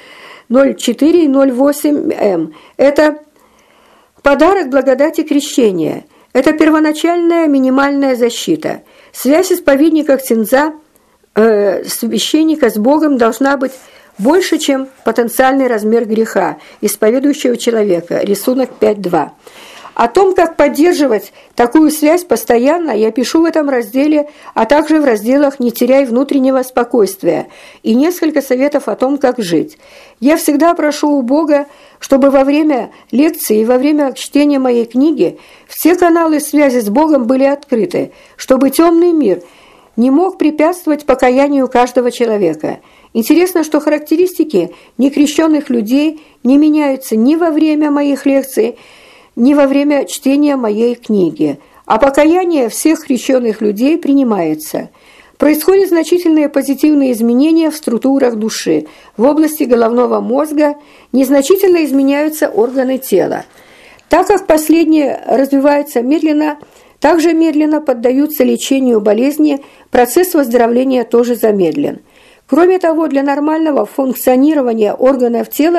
и ноль восемь эм. Это подарок благодати крещения. Это первоначальная минимальная защита. Связь исповедника ксенза, э, священника с Богом должна быть больше, чем потенциальный размер греха исповедующего человека. Рисунок пять два. О том, как поддерживать такую связь постоянно, я пишу в этом разделе, а также в разделах «Не теряй внутреннего спокойствия» и несколько советов о том, как жить. Я всегда прошу у Бога, чтобы во время лекции и во время чтения моей книги все каналы связи с Богом были открыты, чтобы темный мир не мог препятствовать покаянию каждого человека. Интересно, что характеристики некрещенных людей не меняются ни во время моих лекций, ни во время чтения моей книги, а покаяние всех крещенных людей принимается. Происходят значительные позитивные изменения в структурах души, в области головного мозга, незначительно изменяются органы тела. Так как последние развиваются медленно, также медленно поддаются лечению болезни, процесс выздоровления тоже замедлен. Кроме того, для нормального функционирования органов тела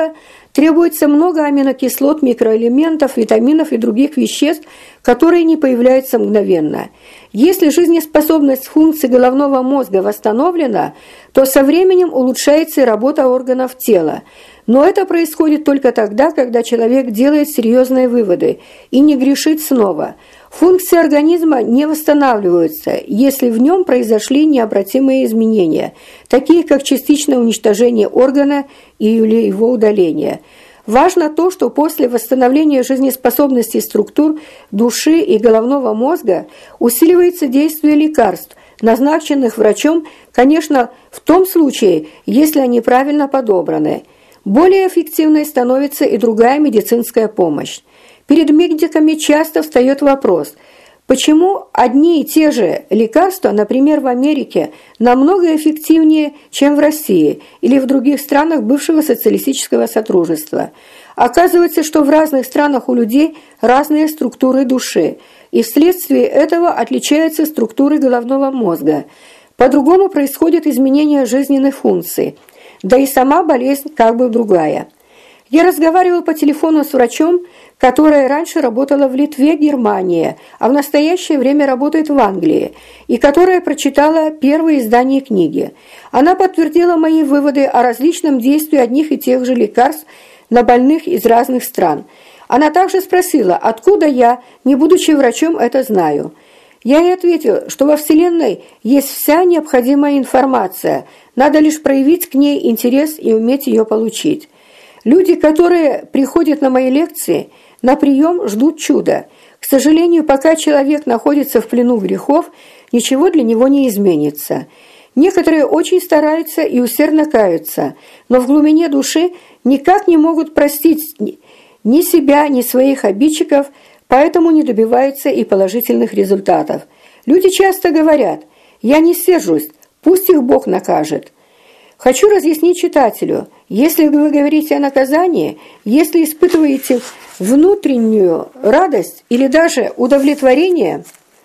Требуется много аминокислот, микроэлементов, витаминов и других веществ, которые не появляются мгновенно. Если жизнеспособность функций головного мозга восстановлена, то со временем улучшается и работа органов тела. Но это происходит только тогда, когда человек делает серьезные выводы и не грешит снова. Функции организма не восстанавливаются, если в нем произошли необратимые изменения, такие как частичное уничтожение органа или его удаление. Важно то, что после восстановления жизнеспособности структур души и головного мозга усиливается действие лекарств, назначенных врачом, конечно, в том случае, если они правильно подобраны. Более эффективной становится и другая медицинская помощь. Перед медиками часто встает вопрос, почему одни и те же лекарства, например, в Америке, намного эффективнее, чем в России или в других странах бывшего социалистического содружества. Оказывается, что в разных странах у людей разные структуры души, и вследствие этого отличаются структуры головного мозга. По-другому происходят изменения жизненных функций, да и сама болезнь как бы другая. Я разговаривал по телефону с врачом, которая раньше работала в Литве, Германии, а в настоящее время работает в Англии, и которая прочитала первое издание книги. Она подтвердила мои выводы о различном действии одних и тех же лекарств на больных из разных стран. Она также спросила, откуда я, не будучи врачом, это знаю. Я ей ответил, что во Вселенной есть вся необходимая информация, надо лишь проявить к ней интерес и уметь ее получить. Люди, которые приходят на мои лекции, на прием ждут чуда. К сожалению, пока человек находится в плену грехов, ничего для него не изменится. Некоторые очень стараются и усердно каются, но в глубине души никак не могут простить ни себя, ни своих обидчиков, поэтому не добиваются и положительных результатов. Люди часто говорят: «Я не сержусь, пусть их Бог накажет». Хочу разъяснить читателю, если вы говорите о наказании, если испытываете внутреннюю радость или даже удовлетворение,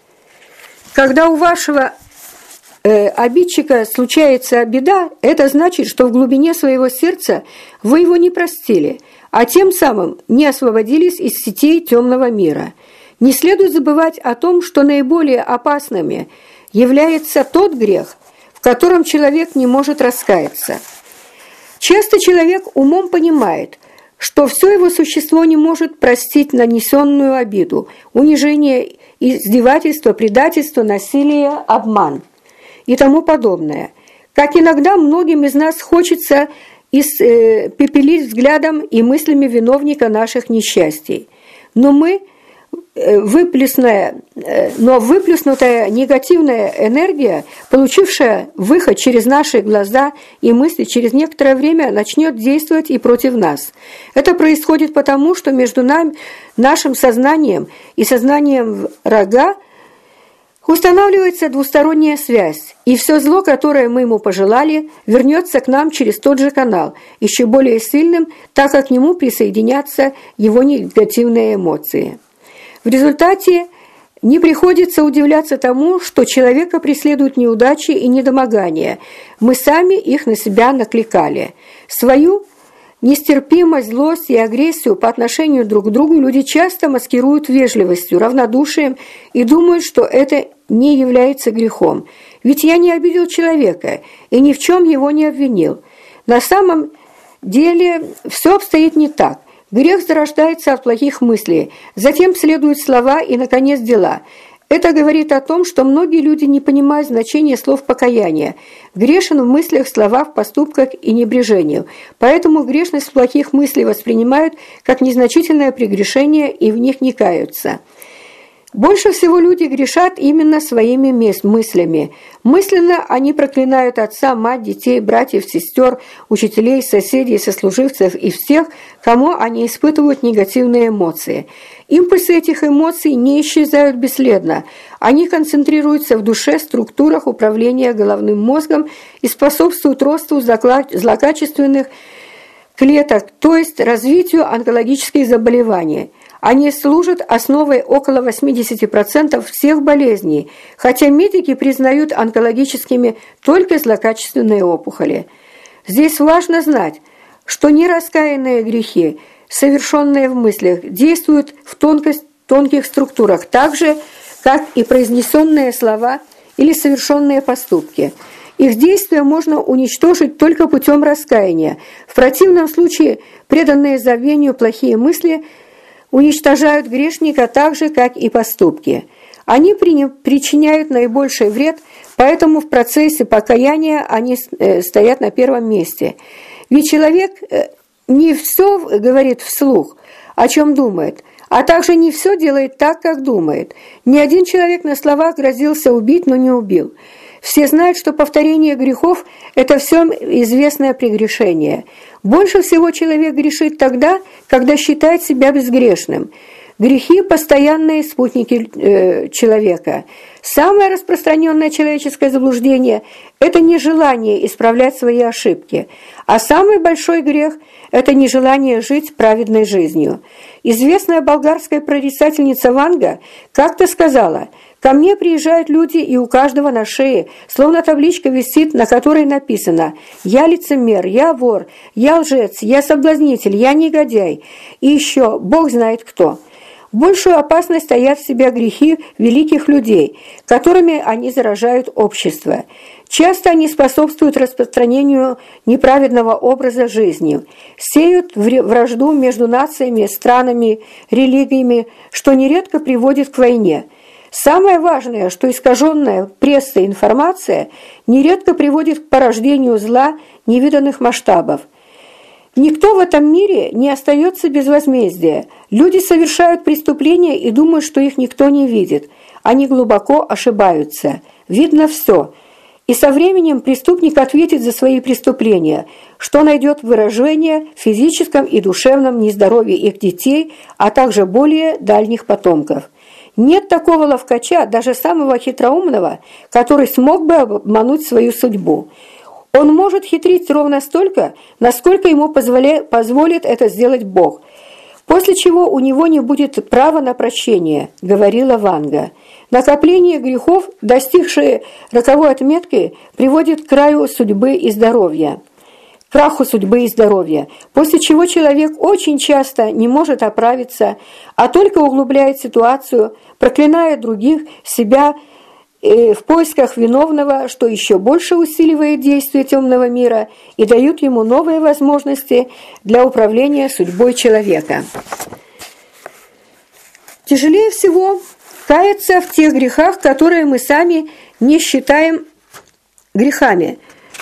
когда у вашего э, обидчика случается беда, это значит, что в глубине своего сердца вы его не простили, а тем самым не освободились из сетей темного мира. Не следует забывать о том, что наиболее опасными является тот грех, в котором человек не может раскаяться. Часто человек умом понимает, что все его существо не может простить нанесенную обиду, унижение, издевательство, предательство, насилие, обман и тому подобное. Как иногда многим из нас хочется испепелить взглядом и мыслями виновника наших несчастий. Но мы выплесная, но выплеснутая негативная энергия, получившая выход через наши глаза и мысли, через некоторое время начнет действовать и против нас. Это происходит потому, что между нами, нашим сознанием и сознанием врага устанавливается двусторонняя связь, и все зло, которое мы ему пожелали, вернется к нам через тот же канал, еще более сильным, так как к нему присоединятся его негативные эмоции. В результате не приходится удивляться тому, что человека преследуют неудачи и недомогания. Мы сами их на себя накликали. Свою нестерпимость, злость и агрессию по отношению друг к другу люди часто маскируют вежливостью, равнодушием и думают, что это не является грехом. Ведь я не обидел человека и ни в чем его не обвинил. На самом деле все обстоит не так. Грех зарождается от плохих мыслей, затем следуют слова и, наконец, дела. Это говорит о том, что многие люди не понимают значения слов покаяния. Грешен в мыслях, словах, поступках и небрежении. Поэтому грешность плохих мыслей воспринимают как незначительное прегрешение и в них не каются. Больше всего люди грешат именно своими мыслями. Мысленно они проклинают отца, мать, детей, братьев, сестер, учителей, соседей, сослуживцев и всех, кому они испытывают негативные эмоции. Импульсы этих эмоций не исчезают бесследно. Они концентрируются в душе, структурах управления головным мозгом и способствуют росту злокачественных клеток, то есть развитию онкологических заболеваний. Они служат основой около восемьдесят процентов всех болезней, хотя медики признают онкологическими только злокачественные опухоли. Здесь важно знать, что нераскаянные грехи, совершенные в мыслях, действуют в тонкость, тонких структурах, так же, как и произнесенные слова или совершенные поступки. Их действия можно уничтожить только путем раскаяния. В противном случае преданные забвению плохие мысли уничтожают грешника так же, как и поступки. Они причиняют наибольший вред, поэтому в процессе покаяния они стоят на первом месте. Ведь человек не все говорит вслух, о чем думает, а также не все делает так, как думает. Ни один человек на словах грозился убить, но не убил. Все знают, что повторение грехов – это все известное прегрешение. Больше всего человек грешит тогда, когда считает себя безгрешным. Грехи – постоянные спутники э, человека. Самое распространенное человеческое заблуждение – это нежелание исправлять свои ошибки. А самый большой грех – это нежелание жить праведной жизнью. Известная болгарская прорицательница Ванга как-то сказала: «Ко мне приезжают люди, и у каждого на шее, словно табличка висит, на которой написано: «Я лицемер, я вор, я лжец, я соблазнитель, я негодяй». И еще Бог знает кто». Большую опасность стоят в себе грехи великих людей, которыми они заражают общество. Часто они способствуют распространению неправедного образа жизни, сеют вражду между нациями, странами, религиями, что нередко приводит к войне. Самое важное, что искаженная прессой информация нередко приводит к порождению зла невиданных масштабов. Никто в этом мире не остается без возмездия. Люди совершают преступления и думают, что их никто не видит. Они глубоко ошибаются. Видно все. И со временем преступник ответит за свои преступления, что найдет выражение в физическом и душевном нездоровье их детей, а также более дальних потомков. Нет такого ловкача, даже самого хитроумного, который смог бы обмануть свою судьбу. Он может хитрить ровно столько, насколько ему позволяет, позволит это сделать Бог, после чего у него не будет права на прощение, говорила Ванга. Накопление грехов, достигшие роковой отметки, приводит к краю судьбы и здоровья, к краху судьбы и здоровья, после чего человек очень часто не может оправиться, а только углубляет ситуацию, проклиная других, себя, в поисках виновного, что еще больше усиливает действие темного мира и дают ему новые возможности для управления судьбой человека. Тяжелее всего каяться в тех грехах, которые мы сами не считаем грехами.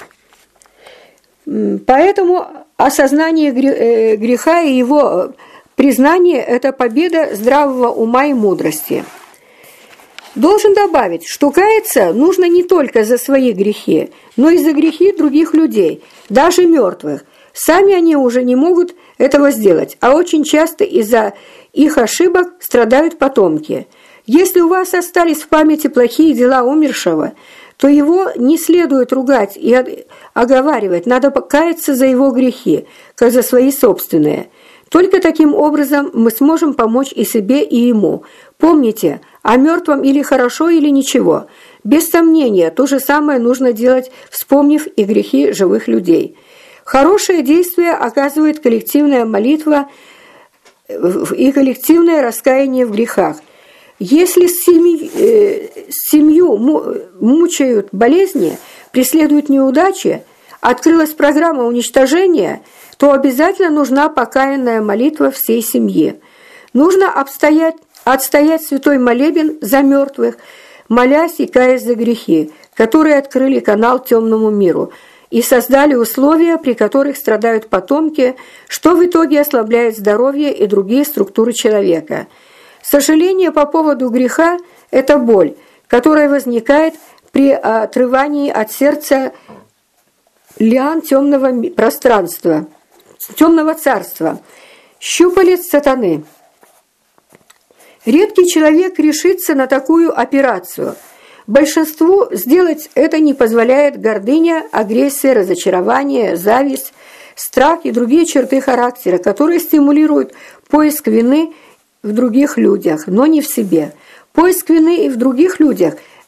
Поэтому осознание греха и его признание – это победа здравого ума и мудрости. Должен добавить, что каяться нужно не только за свои грехи, но и за грехи других людей, даже мертвых. Сами они уже не могут этого сделать, а очень часто из-за их ошибок страдают потомки. Если у вас остались в памяти плохие дела умершего, то его не следует ругать и оговаривать, надо каяться за его грехи, как за свои собственные. Только таким образом мы сможем помочь и себе, и ему. Помните, о мертвом или хорошо, или ничего. Без сомнения, то же самое нужно делать, вспомнив и грехи живых людей. Хорошее действие оказывает коллективная молитва и коллективное раскаяние в грехах. Если семью, э, семью мучают болезни, преследуют неудачи, открылась программа уничтожения, то обязательно нужна покаянная молитва всей семьи. Нужно обстоять, отстоять святой молебен за мертвых, молясь и каясь за грехи, которые открыли канал темному миру и создали условия, при которых страдают потомки, что в итоге ослабляет здоровье и другие структуры человека. Сожаление по поводу греха – это боль, которая возникает при отрывании от сердца лиан темного пространства, темного царства, щупалец сатаны. Редкий человек решится на такую операцию. Большинству сделать это не позволяет гордыня, агрессия, разочарование, зависть, страх и другие черты характера, которые стимулируют поиск вины в других людях, но не в себе. Поиск вины и в других людях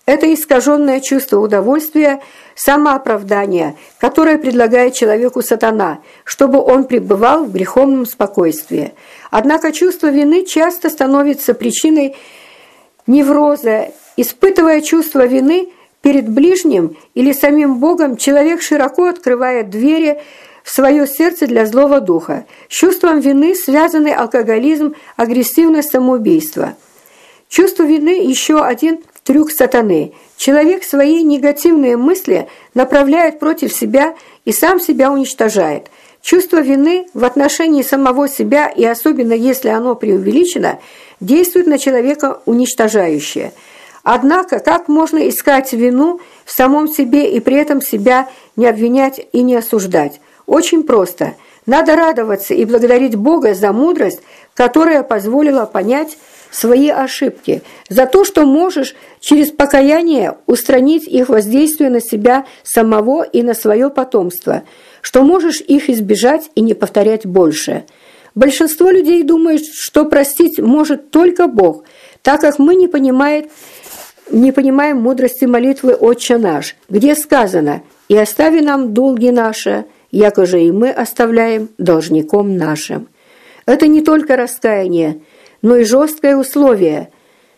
Это искаженное чувство удовольствия, самооправдания, которое предлагает человеку сатана, чтобы он пребывал в греховном спокойствии. Однако чувство вины часто становится причиной невроза. Испытывая чувство вины перед ближним или самим Богом, человек широко открывает двери в свое сердце для злого духа. С чувством вины связаны алкоголизм, агрессивность, самоубийство. Чувство вины – еще один трюк сатаны. Человек свои негативные мысли направляет против себя и сам себя уничтожает. Чувство вины в отношении самого себя, и особенно если оно преувеличено, действует на человека уничтожающе. Однако, как можно искать вину в самом себе и при этом себя не обвинять и не осуждать? Очень просто. Надо радоваться и благодарить Бога за мудрость, которая позволила понять свои ошибки, за то, что можешь через покаяние устранить их воздействие на себя самого и на свое потомство, что можешь их избежать и не повторять больше. Большинство людей думает, что простить может только Бог, так как мы не понимаем, не понимаем мудрости молитвы «Отче наш», где сказано «И остави нам долги наши, яко же и мы оставляем должником нашим». Это не только раскаяние, но и жесткое условие,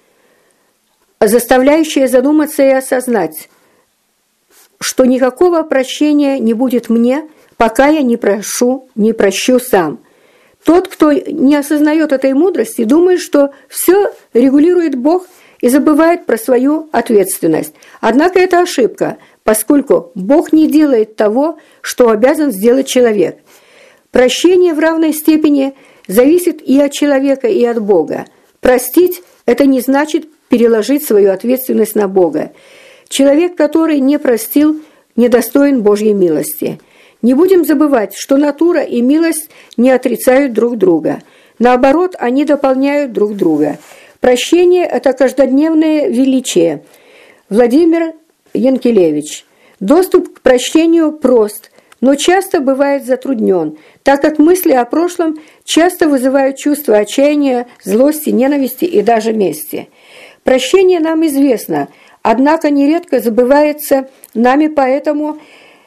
заставляющее задуматься и осознать, что никакого прощения не будет мне, пока я не прошу, не прощу сам. Тот, кто не осознает этой мудрости, думает, что все регулирует Бог и забывает про свою ответственность. Однако это ошибка, поскольку Бог не делает того, что обязан сделать человек. Прощение в равной степени зависит и от человека, и от Бога. Простить – это не значит переложить свою ответственность на Бога. Человек, который не простил, недостоин Божьей милости. Не будем забывать, что натура и милость не отрицают друг друга. Наоборот, они дополняют друг друга. Прощение – это каждодневное величие. Владимир Янкелевич. Доступ к прощению прост, но часто бывает затруднен, так как мысли о прошлом часто вызывают чувство отчаяния, злости, ненависти и даже мести. Прощение нам известно, однако нередко забывается нами, поэтому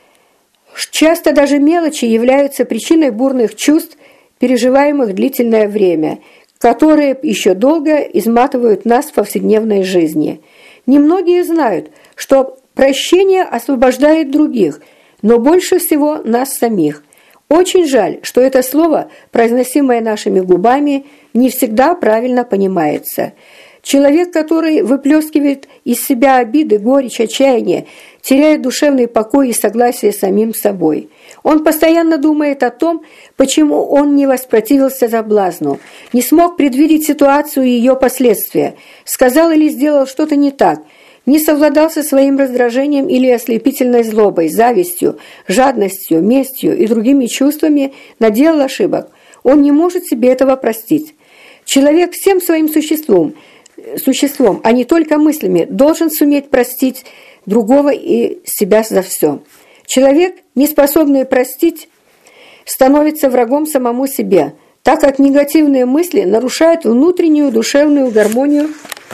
часто даже мелочи являются причиной бурных чувств, переживаемых длительное время, которые еще долго изматывают нас в повседневной жизни. Немногие знают, что прощение освобождает других, но больше всего нас самих. Очень жаль, что это слово, произносимое нашими губами, не всегда правильно понимается. Человек, который выплескивает из себя обиды, горечь, отчаяние, теряет душевный покой и согласие с самим собой. Он постоянно думает о том, почему он не воспротивился соблазну, не смог предвидеть ситуацию и ее последствия, сказал или сделал что-то не так, не совладал со своим раздражением или ослепительной злобой, завистью, жадностью, местью и другими чувствами, наделал ошибок. Он не может себе этого простить. Человек всем своим существом, существом, а не только мыслями, должен суметь простить другого и себя за все. Человек, не способный простить, становится врагом самому себе, так как негативные мысли нарушают внутреннюю душевную гармонию,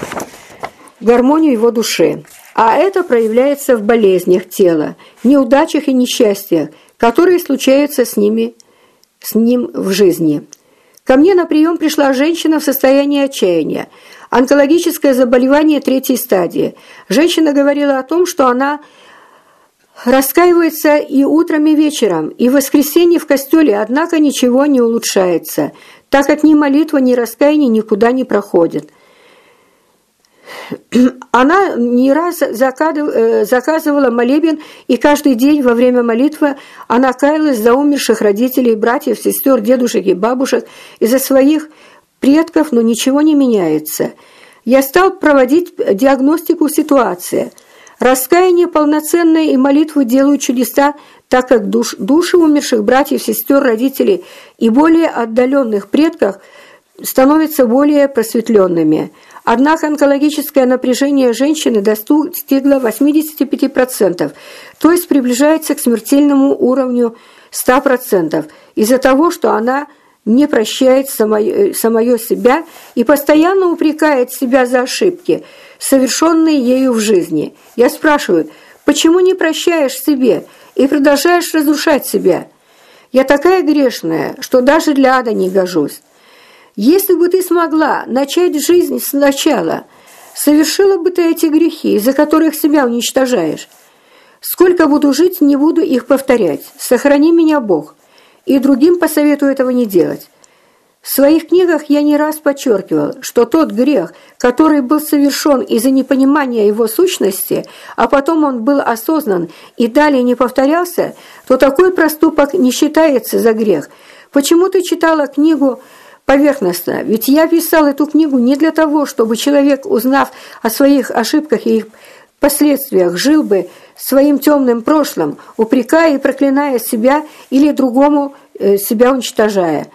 гармонию его души. А это проявляется в болезнях тела, неудачах и несчастьях, которые случаются с ними, с ним в жизни. Ко мне на прием пришла женщина в состоянии отчаяния. Онкологическое заболевание третьей стадии. Женщина говорила о том, что она раскаивается и утром, и вечером, и в воскресенье в костеле, однако ничего не улучшается, так как ни молитва, ни раскаяние никуда не проходят. Она не раз заказывала молебен, и каждый день во время молитвы она каялась за умерших родителей, братьев, сестер, дедушек и бабушек, и за своих предков, но ничего не меняется. Я стал проводить диагностику ситуации. Раскаяние полноценное и молитвы делают чудеса, так как душ, души умерших братьев, сестер, родителей и более отдаленных предков становятся более просветленными. Однако онкологическое напряжение женщины достигло восемьдесят пять процентов, то есть приближается к смертельному уровню ста процентов, из-за того, что она не прощает самое, самое себя и постоянно упрекает себя за ошибки, совершенные ею в жизни. Я спрашиваю, почему не прощаешь себе и продолжаешь разрушать себя? Я такая грешная, что даже для ада не гожусь. Если бы ты смогла начать жизнь сначала, совершила бы ты эти грехи, из-за которых себя уничтожаешь. Сколько буду жить, не буду их повторять. Сохрани меня, Бог. И другим посоветую этого не делать. В своих книгах я не раз подчеркивал, что тот грех, который был совершен из-за непонимания его сущности, а потом он был осознан и далее не повторялся, то такой проступок не считается за грех. Почему ты читала книгу поверхностно? Ведь я писал эту книгу не для того, чтобы человек, узнав о своих ошибках и их последствиях, жил бы своим темным прошлым, упрекая и проклиная себя или другому себя уничтожая.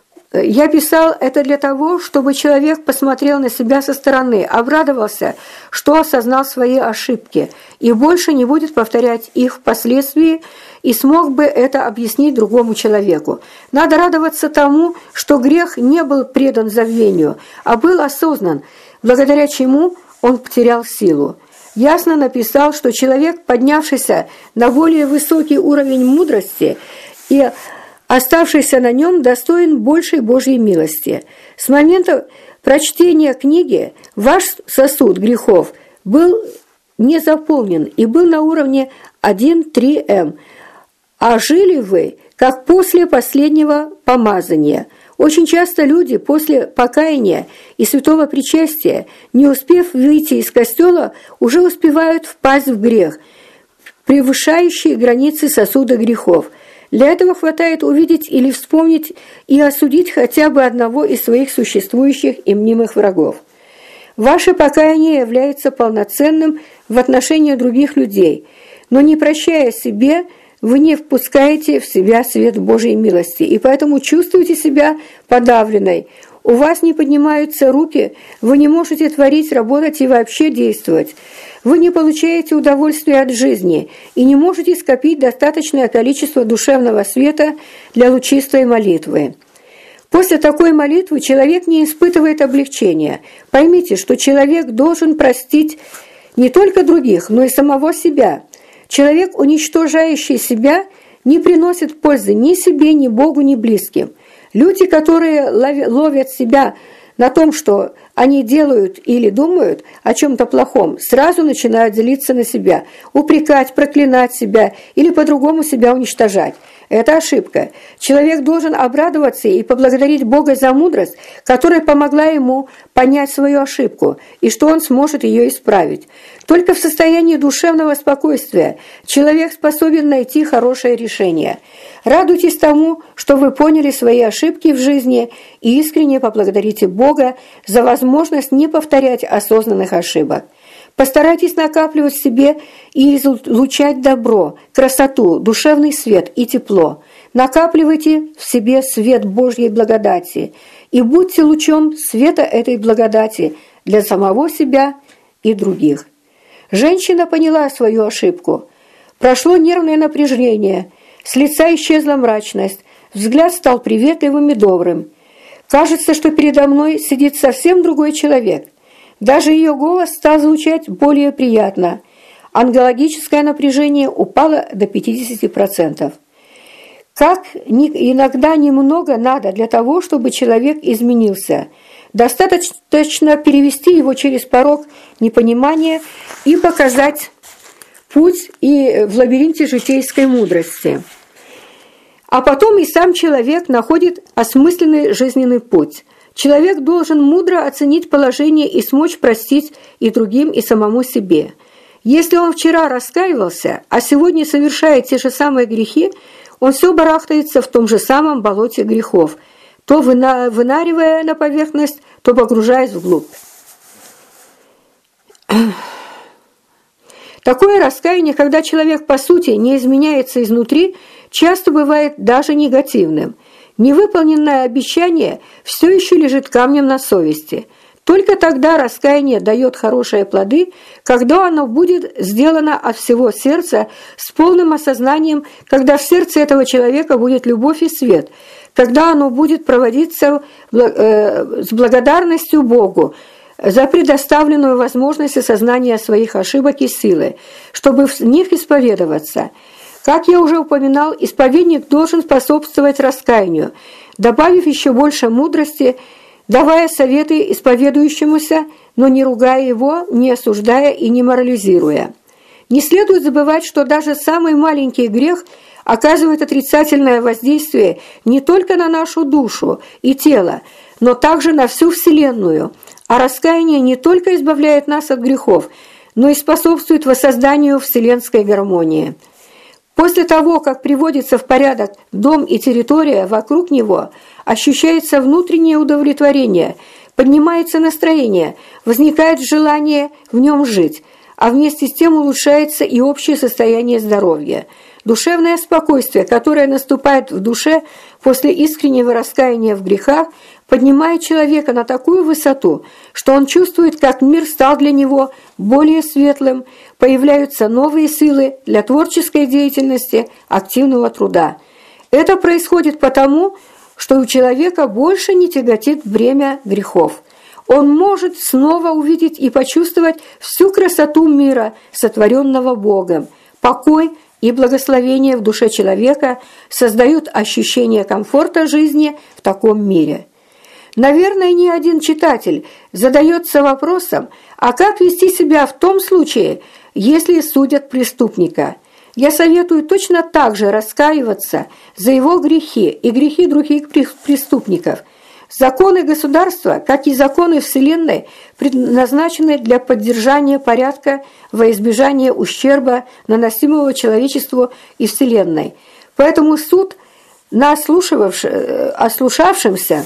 Я писал это для того, чтобы человек посмотрел на себя со стороны, обрадовался, что осознал свои ошибки и больше не будет повторять их впоследствии и смог бы это объяснить другому человеку. Надо радоваться тому, что грех не был предан забвению, а был осознан, благодаря чему он потерял силу. Ясно написал, что человек, поднявшийся на более высокий уровень мудрости и оставшийся на нем, достоин большей Божьей милости. С момента прочтения книги ваш сосуд грехов был не заполнен и был на уровне один-три эм, а жили вы, как после последнего помазания. Очень часто люди после покаяния и святого причастия, не успев выйти из костела, уже успевают впасть в грех, превышающий границы сосуда грехов. Для этого хватает увидеть или вспомнить и осудить хотя бы одного из своих существующих и мнимых врагов. Ваше покаяние является полноценным в отношении других людей, но не прощая себе, вы не впускаете в себя свет Божьей милости, и поэтому чувствуете себя подавленной. У вас не поднимаются руки, вы не можете творить, работать и вообще действовать. Вы не получаете удовольствия от жизни и не можете скопить достаточное количество душевного света для лучистой молитвы. После такой молитвы человек не испытывает облегчения. Поймите, что человек должен простить не только других, но и самого себя. Человек, уничтожающий себя, не приносит пользы ни себе, ни Богу, ни близким. Люди, которые ловят себя на том, что они делают или думают о чем-то плохом, сразу начинают злиться на себя, упрекать, проклинать себя или по-другому себя уничтожать. Это ошибка. Человек должен обрадоваться и поблагодарить Бога за мудрость, которая помогла ему понять свою ошибку, и что он сможет ее исправить. Только в состоянии душевного спокойствия человек способен найти хорошее решение. Радуйтесь тому, что вы поняли свои ошибки в жизни, и искренне поблагодарите Бога за возможность не повторять осознанных ошибок. Постарайтесь накапливать в себе и излучать добро, красоту, душевный свет и тепло. Накапливайте в себе свет Божьей благодати и будьте лучом света этой благодати для самого себя и других. Женщина поняла свою ошибку. Прошло нервное напряжение, с лица исчезла мрачность, взгляд стал приветливым и добрым. Кажется, что передо мной сидит совсем другой человек. Даже ее голос стал звучать более приятно. Ангелологическое напряжение упало до пятидесяти процентов. Как иногда немного надо для того, чтобы человек изменился. Достаточно перевести его через порог непонимания и показать путь и в лабиринте житейской мудрости. А потом и сам человек находит осмысленный жизненный путь. Человек должен мудро оценить положение и смочь простить и другим, и самому себе. Если он вчера раскаивался, а сегодня совершает те же самые грехи, он все барахтается в том же самом болоте грехов, то вынаривая на поверхность, то погружаясь вглубь. Такое раскаяние, когда человек по сути не изменяется изнутри, часто бывает даже негативным. Невыполненное обещание все еще лежит камнем на совести. Только тогда раскаяние дает хорошие плоды, когда оно будет сделано от всего сердца с полным осознанием, когда в сердце этого человека будет любовь и свет, когда оно будет проводиться с благодарностью Богу за предоставленную возможность осознания своих ошибок и силы, чтобы в них исповедоваться. Как я уже упоминал, исповедник должен способствовать раскаянию, добавив еще больше мудрости, давая советы исповедующемуся, но не ругая его, не осуждая и не морализируя. Не следует забывать, что даже самый маленький грех оказывает отрицательное воздействие не только на нашу душу и тело, но также на всю Вселенную, а раскаяние не только избавляет нас от грехов, но и способствует воссозданию вселенской гармонии. После того, как приводится в порядок дом и территория вокруг него, ощущается внутреннее удовлетворение, поднимается настроение, возникает желание в нем жить, а вместе с тем улучшается и общее состояние здоровья. Душевное спокойствие, которое наступает в душе после искреннего раскаяния в грехах, поднимает человека на такую высоту, что он чувствует, как мир стал для него более светлым, появляются новые силы для творческой деятельности, активного труда. Это происходит потому, что у человека больше не тяготит бремя грехов. Он может снова увидеть и почувствовать всю красоту мира, сотворенного Богом. Покой и благословение в душе человека создают ощущение комфорта жизни в таком мире. Наверное, ни один читатель задается вопросом, а как вести себя в том случае, если судят преступника? Я советую точно так же раскаиваться за его грехи и грехи других преступников. Законы государства, как и законы Вселенной, предназначены для поддержания порядка во избежание ущерба, наносимого человечеству и Вселенной. Поэтому суд на ослушавшемся,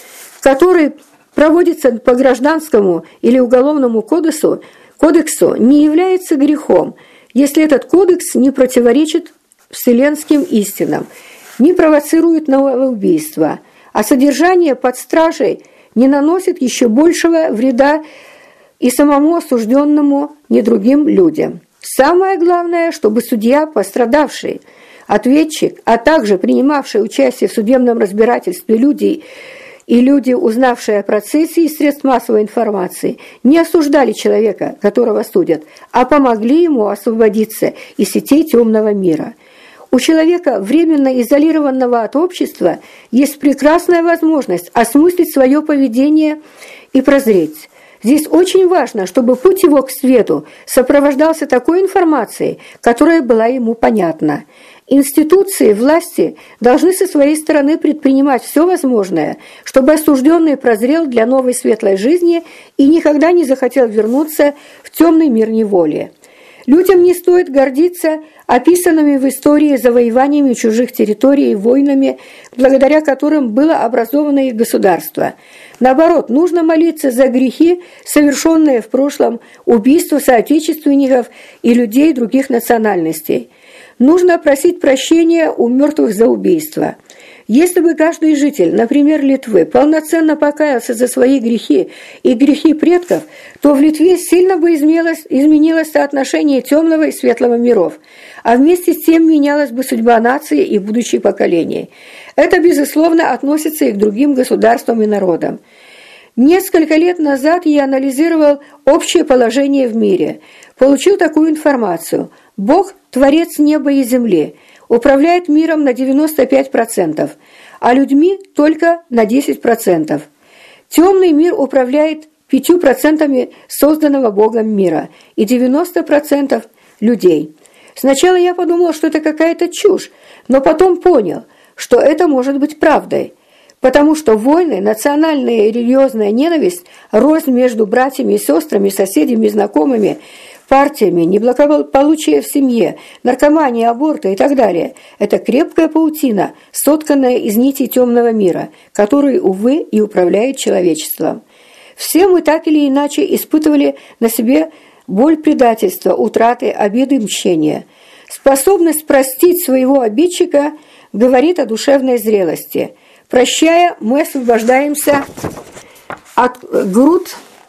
который проводится по гражданскому или уголовному кодексу, кодексу, не является грехом, если этот кодекс не противоречит вселенским истинам, не провоцирует новое убийство, а содержание под стражей не наносит еще большего вреда и самому осужденному, ни другим людям. Самое главное, чтобы судья, пострадавший, ответчик, а также принимавшие участие в судебном разбирательстве люди и люди, узнавшие о процессе из средств массовой информации, не осуждали человека, которого судят, а помогли ему освободиться из сетей темного мира. У человека, временно изолированного от общества, есть прекрасная возможность осмыслить свое поведение и прозреть. Здесь очень важно, чтобы путь его к свету сопровождался такой информацией, которая была ему понятна. Институции власти должны со своей стороны предпринимать все возможное, чтобы осужденный прозрел для новой светлой жизни и никогда не захотел вернуться в темный мир неволи. Людям не стоит гордиться описанными в истории завоеваниями чужих территорий и войнами, благодаря которым было образовано их государство. Наоборот, нужно молиться за грехи, совершенные в прошлом, убийства соотечественников и людей других национальностей. Нужно просить прощения у мертвых за убийство. Если бы каждый житель, например, Литвы, полноценно покаялся за свои грехи и грехи предков, то в Литве сильно бы изменилось, изменилось соотношение темного и светлого миров, а вместе с тем менялась бы судьба нации и будущих поколений. Это, безусловно, относится и к другим государствам и народам. Несколько лет назад я анализировал общее положение в мире. Получил такую информацию. Бог – творец неба и земли, управляет миром на девяносто пять процентов, а людьми только на десять процентов. Темный мир управляет пятью процентами созданного Богом мира и девяноста процентов людей. Сначала я подумал, что это какая-то чушь, но потом понял, что это может быть правдой, потому что войны, национальная и религиозная ненависть, рознь между братьями и сестрами, соседями и знакомыми, партиями, неблагополучие в семье, наркомания, аборты и так далее – это крепкая паутина, сотканная из нитей темного мира, который, увы, и управляет человечеством. Все мы так или иначе испытывали на себе боль предательства, утраты, обиды, мщения. Способность простить своего обидчика говорит о душевной зрелости. Прощая, мы освобождаемся от груд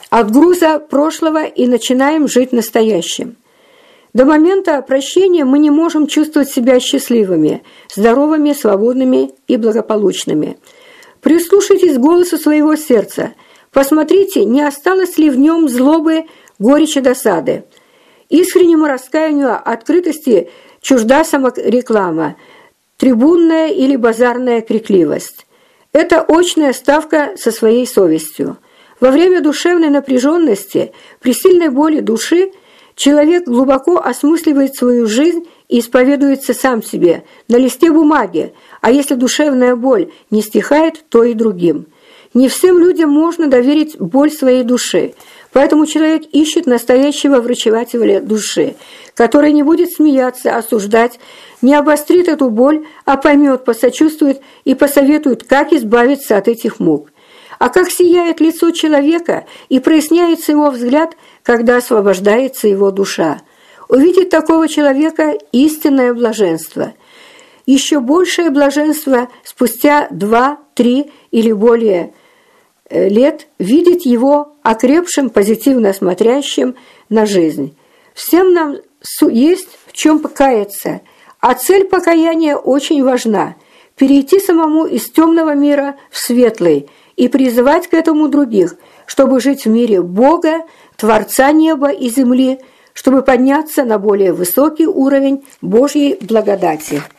от груза прошлого и начинаем жить настоящим. До момента прощения мы не можем чувствовать себя счастливыми, здоровыми, свободными и благополучными. Прислушайтесь к голосу своего сердца. Посмотрите, не осталось ли в нем злобы, горечи, досады. Искреннему раскаянию открытости чужда самореклама, трибунная или базарная крикливость. Это очная ставка со своей совестью. Во время душевной напряженности, при сильной боли души, человек глубоко осмысливает свою жизнь и исповедуется сам себе на листе бумаги, а если душевная боль не стихает, то и другим. Не всем людям можно доверить боль своей души, поэтому человек ищет настоящего врачевателя души, который не будет смеяться, осуждать, не обострит эту боль, а поймет, посочувствует и посоветует, как избавиться от этих мук. А как сияет лицо человека и проясняется его взгляд, когда освобождается его душа. Увидеть такого человека – истинное блаженство. Еще большее блаженство спустя два, три или более лет видеть его окрепшим, позитивно смотрящим на жизнь. Всем нам есть в чем покаяться, а цель покаяния очень важна – перейти самому из темного мира в светлый и призывать к этому других, чтобы жить в мире Бога, Творца неба и земли, чтобы подняться на более высокий уровень Божьей благодати.